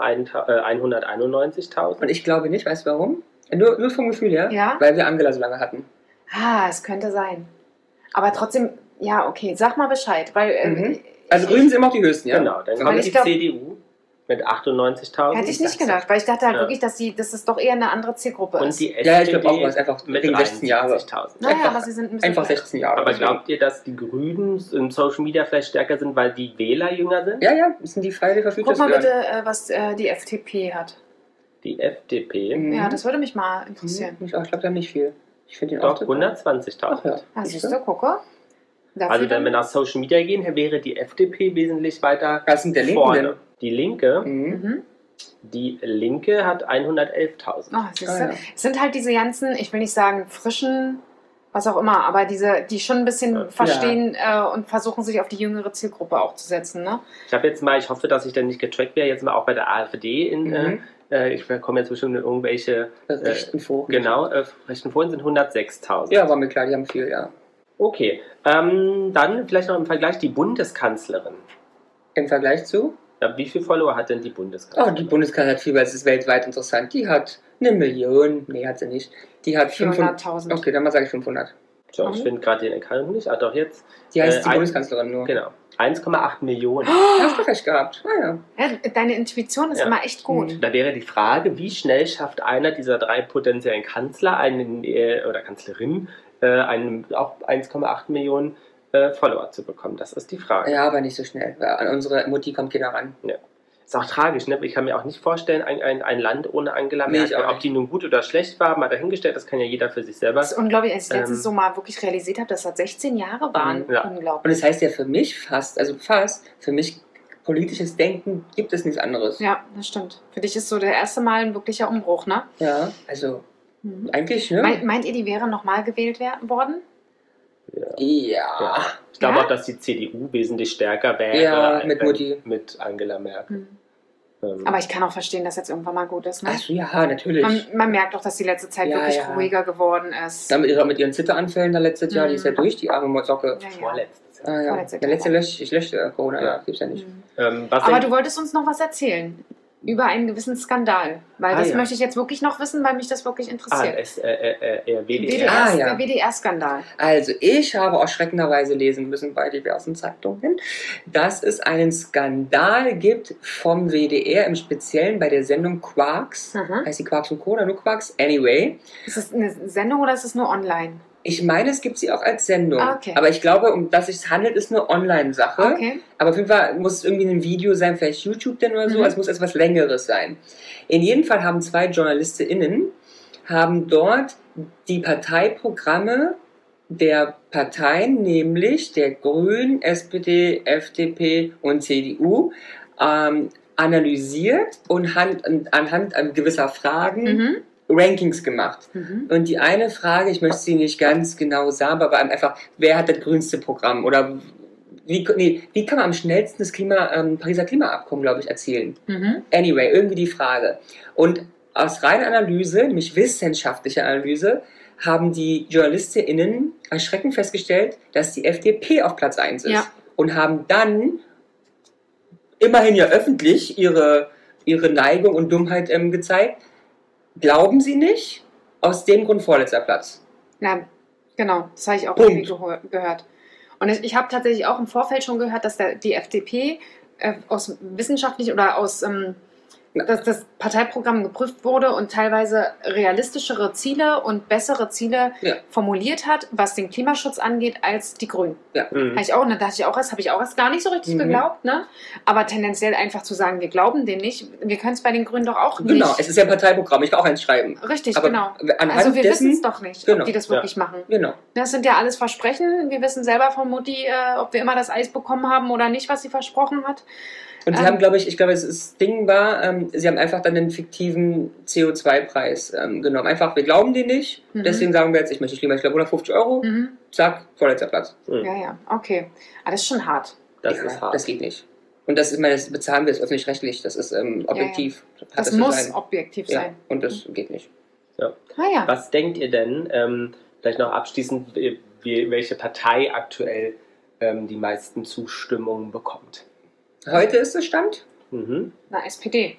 191.000. Und ich glaube nicht, weißt du warum? Nur vom Gefühl her, Ja? weil wir Angela so lange hatten. Es könnte sein. Aber trotzdem, ja, okay, sag mal Bescheid, weil. Also Grünen sind immer auch die höchsten, ja? Genau, dann Weil kommt ich die glaub- CDU mit 98.000. Hätte ich nicht gedacht, weil ich dachte halt wirklich, dass es doch eher eine andere Zielgruppe Und ist. die SPD Ja, ich glaube auch, was einfach mit wegen 16 Jahre. 73.000. Naja, einfach- aber sie sind ein bisschen. Einfach 16 Jahre. Aber glaubt ihr, dass die Grünen in Social Media vielleicht stärker sind, weil die Wähler jünger sind? Ja, das sind die Friday for Future Guck mal Girls. bitte, was die FDP hat. Die FDP, Ja, das würde mich mal interessieren. Ich glaube, da haben nicht viel. Ich finde den doch Auftritt- 120.000. Ach ja. Siehst du, gucke. Dafür Also wenn dann- wir nach Social Media gehen, wäre die FDP wesentlich weiter Was sind der Linken vorne. denn? Die Linke, Mhm. die Linke hat 111.000. Siehst du? Ja. Es sind halt diese ganzen, ich will nicht sagen frischen, was auch immer, aber die schon ein bisschen verstehen und versuchen, sich auf die jüngere Zielgruppe auch zu setzen. Ne? Ich habe jetzt mal, ich hoffe, dass ich dann nicht getrackt werde, jetzt mal auch bei der AfD ich komme jetzt bestimmt in irgendwelche Rechten Foren. genau, rechten Foren sind 106.000. Ja, war mir klar, die haben viel, ja. Okay, dann vielleicht noch im Vergleich die Bundeskanzlerin. Im Vergleich zu? Ja, wie viele Follower hat denn die Bundeskanzlerin? Die Bundeskanzlerin hat viel, weil es ist weltweit interessant. Die hat 1 Million. Nee, hat sie nicht. Die hat 400.000. Okay, dann mal sage ich 500. So, ich finde gerade den Account nicht. Doch jetzt. Die heißt die ein- Bundeskanzlerin nur. Genau. 1,8 Millionen. Hast du recht gehabt. Ja. Ja, deine Intuition ist immer echt gut. Da wäre die Frage, wie schnell schafft einer dieser 3 potenziellen Kanzler oder Kanzlerin auch 1,8 Millionen Follower zu bekommen? Das ist die Frage. Ja, aber nicht so schnell. Weil an unsere Mutti kommt keiner ran. Ja. Ist auch tragisch, ne? Ich kann mir auch nicht vorstellen, ein Land ohne Angela Nee, ich Merkel. auch Ob die nun gut oder schlecht war, mal dahingestellt, das kann ja jeder für sich selber. Das ist unglaublich, als ich letztens so mal wirklich realisiert habe, dass das 16 Jahre waren. Ja. Und Unglaublich. das heißt ja für mich für mich politisches Denken gibt es nichts anderes. Ja, das stimmt. Für dich ist so der erste Mal ein wirklicher Umbruch, ne? Ja, also eigentlich, ne? Meint ihr, die wäre nochmal gewählt worden? Ja. Ich glaube Ja? auch, dass die CDU wesentlich stärker wäre Ja, mit Mutti. mit Angela Merkel. Aber ich kann auch verstehen, dass jetzt irgendwann mal gut ist, ne? Ach, ja, natürlich. Man merkt doch, dass die letzte Zeit Ja, wirklich ja. ruhiger geworden ist. Dann mit ihren Zitteranfällen da letztes Jahr, die ist ja durch, die arme Socke. Ja, ja. Vorletztes Jahr. Ah, ja. Vorletztes Der letzte Jahr. ich lösche Corona, ja, gibt's ja nicht. Was Aber denkt- du wolltest uns noch was erzählen über einen gewissen Skandal. Weil das ja. möchte ich jetzt wirklich noch wissen, weil mich das wirklich interessiert. WDR. Ah, ja. Der WDR-Skandal. Also, ich habe erschreckenderweise lesen müssen bei diversen Zeitungen, dass es einen Skandal gibt vom WDR, im Speziellen bei der Sendung Quarks. Heißt die Quarks und Co. oder nur Quarks? Anyway. Ist das eine Sendung oder ist es nur online? Ich meine, es gibt sie auch als Sendung. Ah, okay. Aber ich glaube, um das es handelt, ist eine Online-Sache. Okay. Aber auf jeden Fall muss es irgendwie ein Video sein, vielleicht YouTube denn oder so. Es muss etwas Längeres sein. In jedem Fall haben 2 JournalistInnen haben dort die Parteiprogramme der Parteien, nämlich der Grünen, SPD, FDP und CDU, analysiert und anhand gewisser Fragen Rankings gemacht. Und die eine Frage, ich möchte sie nicht ganz genau sagen, aber einfach, wer hat das grünste Programm? Oder wie kann man am schnellsten das Pariser Klimaabkommen, glaube ich, erzielen? Anyway, irgendwie die Frage. Und aus reiner Analyse, nämlich wissenschaftlicher Analyse, haben die JournalistInnen erschreckend festgestellt, dass die FDP auf Platz 1 ist. Ja. Und haben dann immerhin ja öffentlich ihre Neigung und Dummheit gezeigt. Glauben Sie nicht? Aus dem Grund vorletzter Platz. Nein, genau, das habe ich auch Punkt. irgendwie gehört. Und ich habe tatsächlich auch im Vorfeld schon gehört, dass die FDP aus wissenschaftlich oder dass das Parteiprogramm geprüft wurde und teilweise realistischere Ziele und bessere Ziele formuliert hat, was den Klimaschutz angeht, als die Grünen. Ja. Habe ich auch erst gar nicht so richtig geglaubt, ne? Aber tendenziell einfach zu sagen, wir glauben denen nicht. Wir können es bei den Grünen doch auch nicht. Genau, es ist ja ein Parteiprogramm, ich kann auch eins schreiben. Richtig, Aber genau. anhand Also wir dessen- wissen es doch nicht, Genau. ob die das wirklich machen. Genau. Das sind ja alles Versprechen. Wir wissen selber von Mutti, ob wir immer das Eis bekommen haben oder nicht, was sie versprochen hat. Und sie haben, glaube ich, das Ding war, sie haben einfach dann den fiktiven CO2-Preis genommen. Einfach, wir glauben die nicht, deswegen sagen wir jetzt, ich glaube 150 €, zack, vorletzter Platz. Ja, okay. Aber das ist schon hart. Das ist hart. Das geht nicht. Und das bezahlen wir jetzt öffentlich-rechtlich, das ist objektiv. Hat Das zu muss sein. objektiv Ja, sein. und das geht nicht. Ja. Ja. Was denkt ihr denn, vielleicht noch abschließend, welche Partei aktuell die meisten Zustimmungen bekommt? Heute ist der Stand? Mhm. Na, SPD.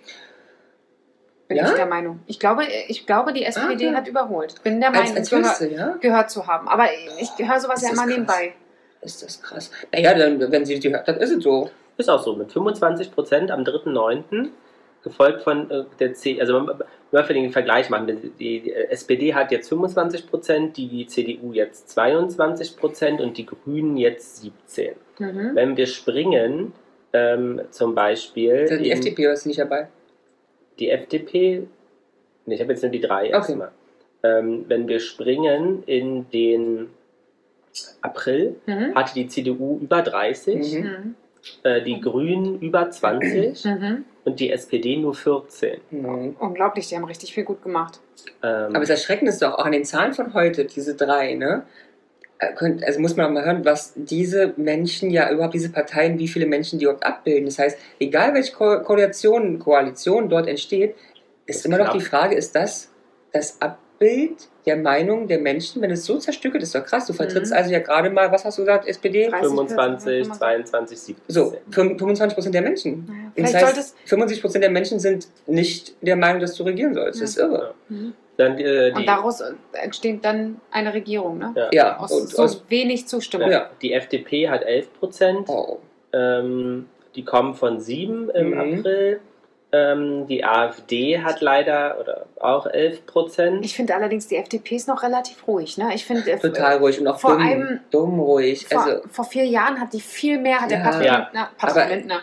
Bin Ja? ich der Meinung. Ich glaube, die SPD hat überholt. Bin der Meinung, Als höchste, ja? gehört zu haben. Aber ich höre sowas Das ja ist immer krass. nebenbei. Ist das krass. Naja, dann, wenn sie die hört, dann ist es so. Ist auch so, mit 25% am 3.9., gefolgt von der C. Also wenn wir für den Vergleich machen, die SPD hat jetzt 25%, die CDU jetzt 22% und die Grünen jetzt 17%. Wenn wir springen, zum Beispiel... Die FDP ist nicht dabei. Die FDP, ich habe jetzt nur die 3 erstmal. Wenn wir springen in den April, hatte die CDU über 30, die Grünen über 20 und die SPD nur 14. Unglaublich, die haben richtig viel gut gemacht. Aber das Erschreckende ist doch auch an den Zahlen von heute, diese 3, ne? Also muss man auch mal hören, was diese Menschen ja überhaupt, diese Parteien, wie viele Menschen die überhaupt abbilden. Das heißt, egal welche Koalition dort entsteht, ist immer noch die Frage, ist das Abbild der Meinung der Menschen, wenn es so zerstückelt ist, doch krass. Du vertrittst also ja gerade mal, was hast du gesagt, SPD? 25, 22, 17. So, 25% der Menschen. Naja, Und das vielleicht heißt, 75% der Menschen sind nicht der Meinung, dass du regieren sollst. Das ist irre. Dann, und daraus entsteht dann eine Regierung, ne? Ja, Aus wenig Zustimmung. Ja. Die FDP hat 11%. Oh. Die kommen von 7 im April. Die AfD hat leider auch 11%. Ich finde allerdings, die FDP ist noch relativ ruhig. Ne? Ich finde Total ruhig und auch vor allem dumm ruhig. Vor 4 Jahren hat die viel mehr, hat der Ja. Lindner,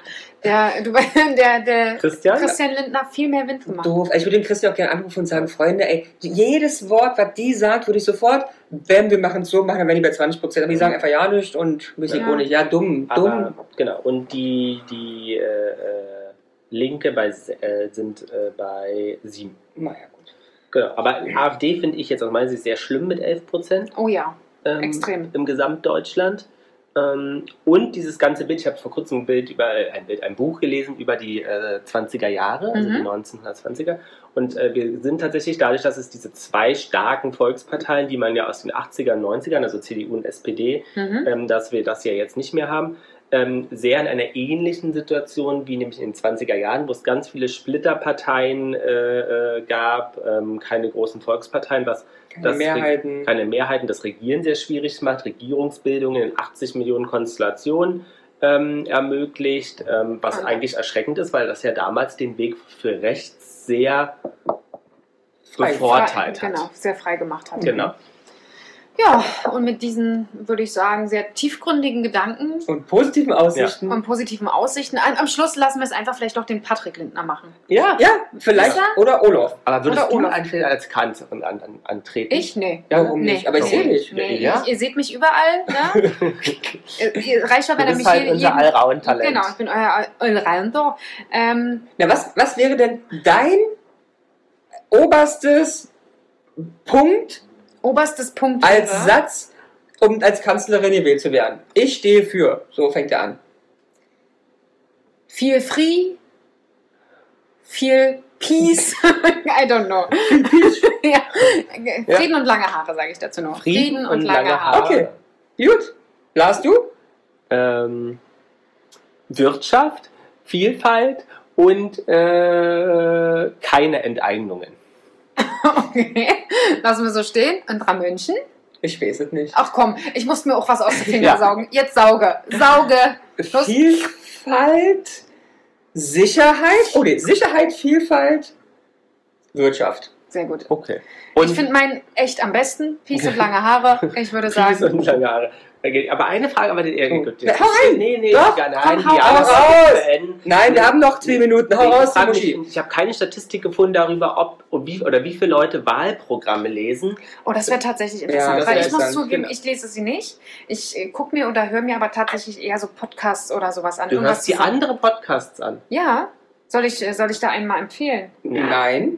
der Christian Lindner viel mehr Wind gemacht. Doof. Ich würde den Christian auch gerne anrufen und sagen, Freunde, ey, jedes Wort, was die sagt, würde ich sofort, wenn wir machen es so, machen wir lieber 20%. Aber die sagen einfach ja nicht und mich auch nicht. Ja, dumm. Genau. Und die Linke sind bei 7. Naja, gut. Genau. Aber AfD finde ich jetzt aus meiner Sicht sehr schlimm mit 11%. Oh ja, extrem. Im Gesamtdeutschland. Und dieses ganze Bild, ich habe vor kurzem ein Buch gelesen über die 20er Jahre, also die 1920er. Und wir sind tatsächlich dadurch, dass es diese 2 starken Volksparteien, die man ja aus den 80er und 90ern, also CDU und SPD, dass wir das ja jetzt nicht mehr haben, sehr in einer ähnlichen Situation wie nämlich in den 20er Jahren, wo es ganz viele Splitterparteien gab, keine großen Volksparteien, keine Mehrheiten, das Regieren sehr schwierig macht, Regierungsbildungen in 80 Millionen Konstellationen ermöglicht, was eigentlich erschreckend ist, weil das ja damals den Weg für rechts sehr bevorteilt hat. Genau, sehr frei gemacht hat. Genau. Ja, und mit diesen, würde ich sagen, sehr tiefgründigen Gedanken und positiven Aussichten. und positiven Aussichten. Am Schluss lassen wir es einfach vielleicht doch den Patrick Lindner machen. Ja, vielleicht. Oder Olaf. Aber würdest du Olaf als Kanzlerin antreten? Ich? Nee. Ja, warum nicht? Aber ich sehe dich. Nee, Ja? ihr seht mich überall. Ne? Ihr reicht doch, wenn er mich halt unser Allround-Talent. Genau, ich bin euer Allrounder. Na, was wäre denn dein oberstes Punkt als wäre, Satz, um als Kanzlerin gewählt zu werden? Ich stehe für. So fängt er an. viel Free, viel Peace. I don't know. Ja. Frieden und lange Haare, sage ich dazu noch. Frieden und lange Haare. Okay, gut. Lars, du? Wirtschaft, Vielfalt und keine Enteignungen. Okay, lassen wir so stehen. Und Ramönchen? Ich weiß es nicht. Ach komm, ich muss mir auch was aus den Fingern Ja. saugen. Jetzt sauge. Los. Vielfalt, Sicherheit. Okay, Sicherheit, Vielfalt, Wirtschaft. Sehr gut. Okay. Ich finde meinen echt am besten. Peace und lange Haare. Ich würde Peace sagen. und lange Haare. Okay, aber eine Frage, aber die Ja, hau rein. Nee, Doch, nein, komm, hau die raus. Nein, wir haben noch 2 Minuten. Hau raus, Muschi. Ich habe keine Statistik gefunden darüber, ob und wie viele Leute Wahlprogramme lesen. Oh, das wäre tatsächlich Ja, interessant. das weil wär ich muss interessant, zugeben, genau. ich lese sie nicht. Ich gucke mir oder höre mir aber tatsächlich eher so Podcasts oder sowas an. Du Irgendwas hörst die zusammen. andere Podcasts an. Ja. Soll ich da einen mal empfehlen? Nein.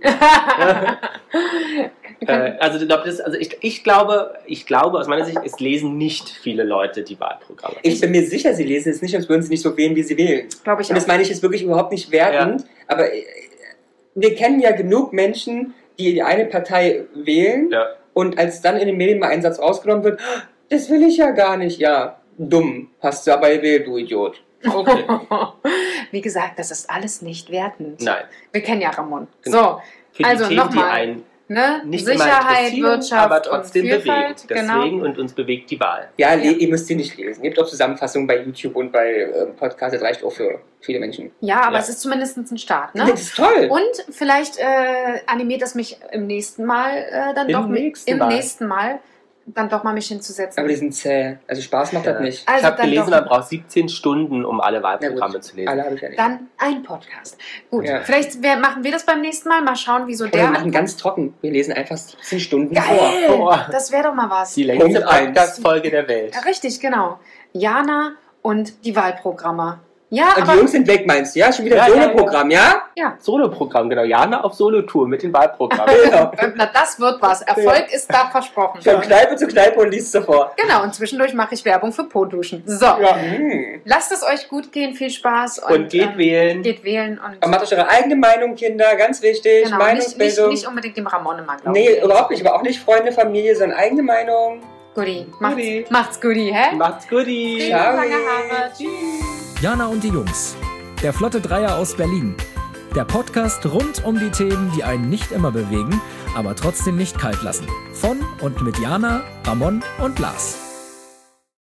Ich glaube aus meiner Sicht, es lesen nicht viele Leute die Wahlprogramme. Ich bin mir sicher, sie lesen es nicht, sonst würden sie nicht so wählen, wie sie wählen. Glaube ich Und das auch. meine ich jetzt wirklich überhaupt nicht wertend, aber wir kennen ja genug Menschen, die eine Partei wählen Ja. und als dann in den Medien mal ein Satz rausgenommen wird, das will ich ja gar nicht. Ja, dumm, hast du aber gewählt, du Idiot. Okay. Wie gesagt, das ist alles nicht wertend. Nein. Wir kennen ja Ramon. Genau. So, Für die also Themen, die nochmal. einen Ne? nicht immer Sicherheit, interessieren, Wirtschaft aber und trotzdem Vielfalt. bewegen. Genau. Deswegen und uns bewegt die Wahl. Ja, ihr müsst sie nicht lesen. Ihr habt auch Zusammenfassungen bei YouTube und bei Podcasts, das reicht auch für viele Menschen. Ja, aber Ja. es ist zumindest ein Start. Ne? Das ist toll. Und vielleicht animiert es mich im nächsten Mal nächsten Mal dann doch mal mich hinzusetzen. Aber die sind zäh. Also Spaß macht das Ja. nicht. Also Ich habe dann gelesen, doch- man braucht 17 Stunden, um alle Wahlprogramme zu lesen. Alle habe ich ja nicht. Dann ein Podcast. Gut, Ja. vielleicht machen wir das beim nächsten Mal. Mal schauen, wieso Oder der wir machen ganz trocken. Wir lesen einfach 17 Stunden vor. Geil! vor. Das wäre doch mal was. Die längste Punkt eins. Podcast-Folge der Welt. Ja, richtig, genau. Jana und die Wahlprogramme. Ja, Und die aber Jungs sind weg, meinst du? Ja, schon wieder Ja, so ja, ein Programm, ja? Solo-Programm, genau. Jana auf Solo-Tour mit den Wahlprogrammen. Genau. na, das wird was. Erfolg ist da versprochen. Von Kneipe zu Kneipe und liest sofort. Genau, und zwischendurch mache ich Werbung für Po-Duschen. So, lasst es euch gut gehen, viel Spaß. Und geht wählen. Geht wählen. Und Aber macht euch eure eigene Meinung, Kinder, ganz wichtig. genau, Meinungsbildung. nicht unbedingt dem Ramon immer glauben. Nee, überhaupt nicht. Aber auch nicht Freunde, Familie, sondern eigene Meinung. Guti. Guti. Macht's Guti, hä? Macht's gut. Ciao. Lange Haare. Tschüss. Jana und die Jungs. Der Flotte Dreier aus Berlin. Der Podcast rund um die Themen, die einen nicht immer bewegen, aber trotzdem nicht kalt lassen. Von und mit Jana, Ramon und Lars.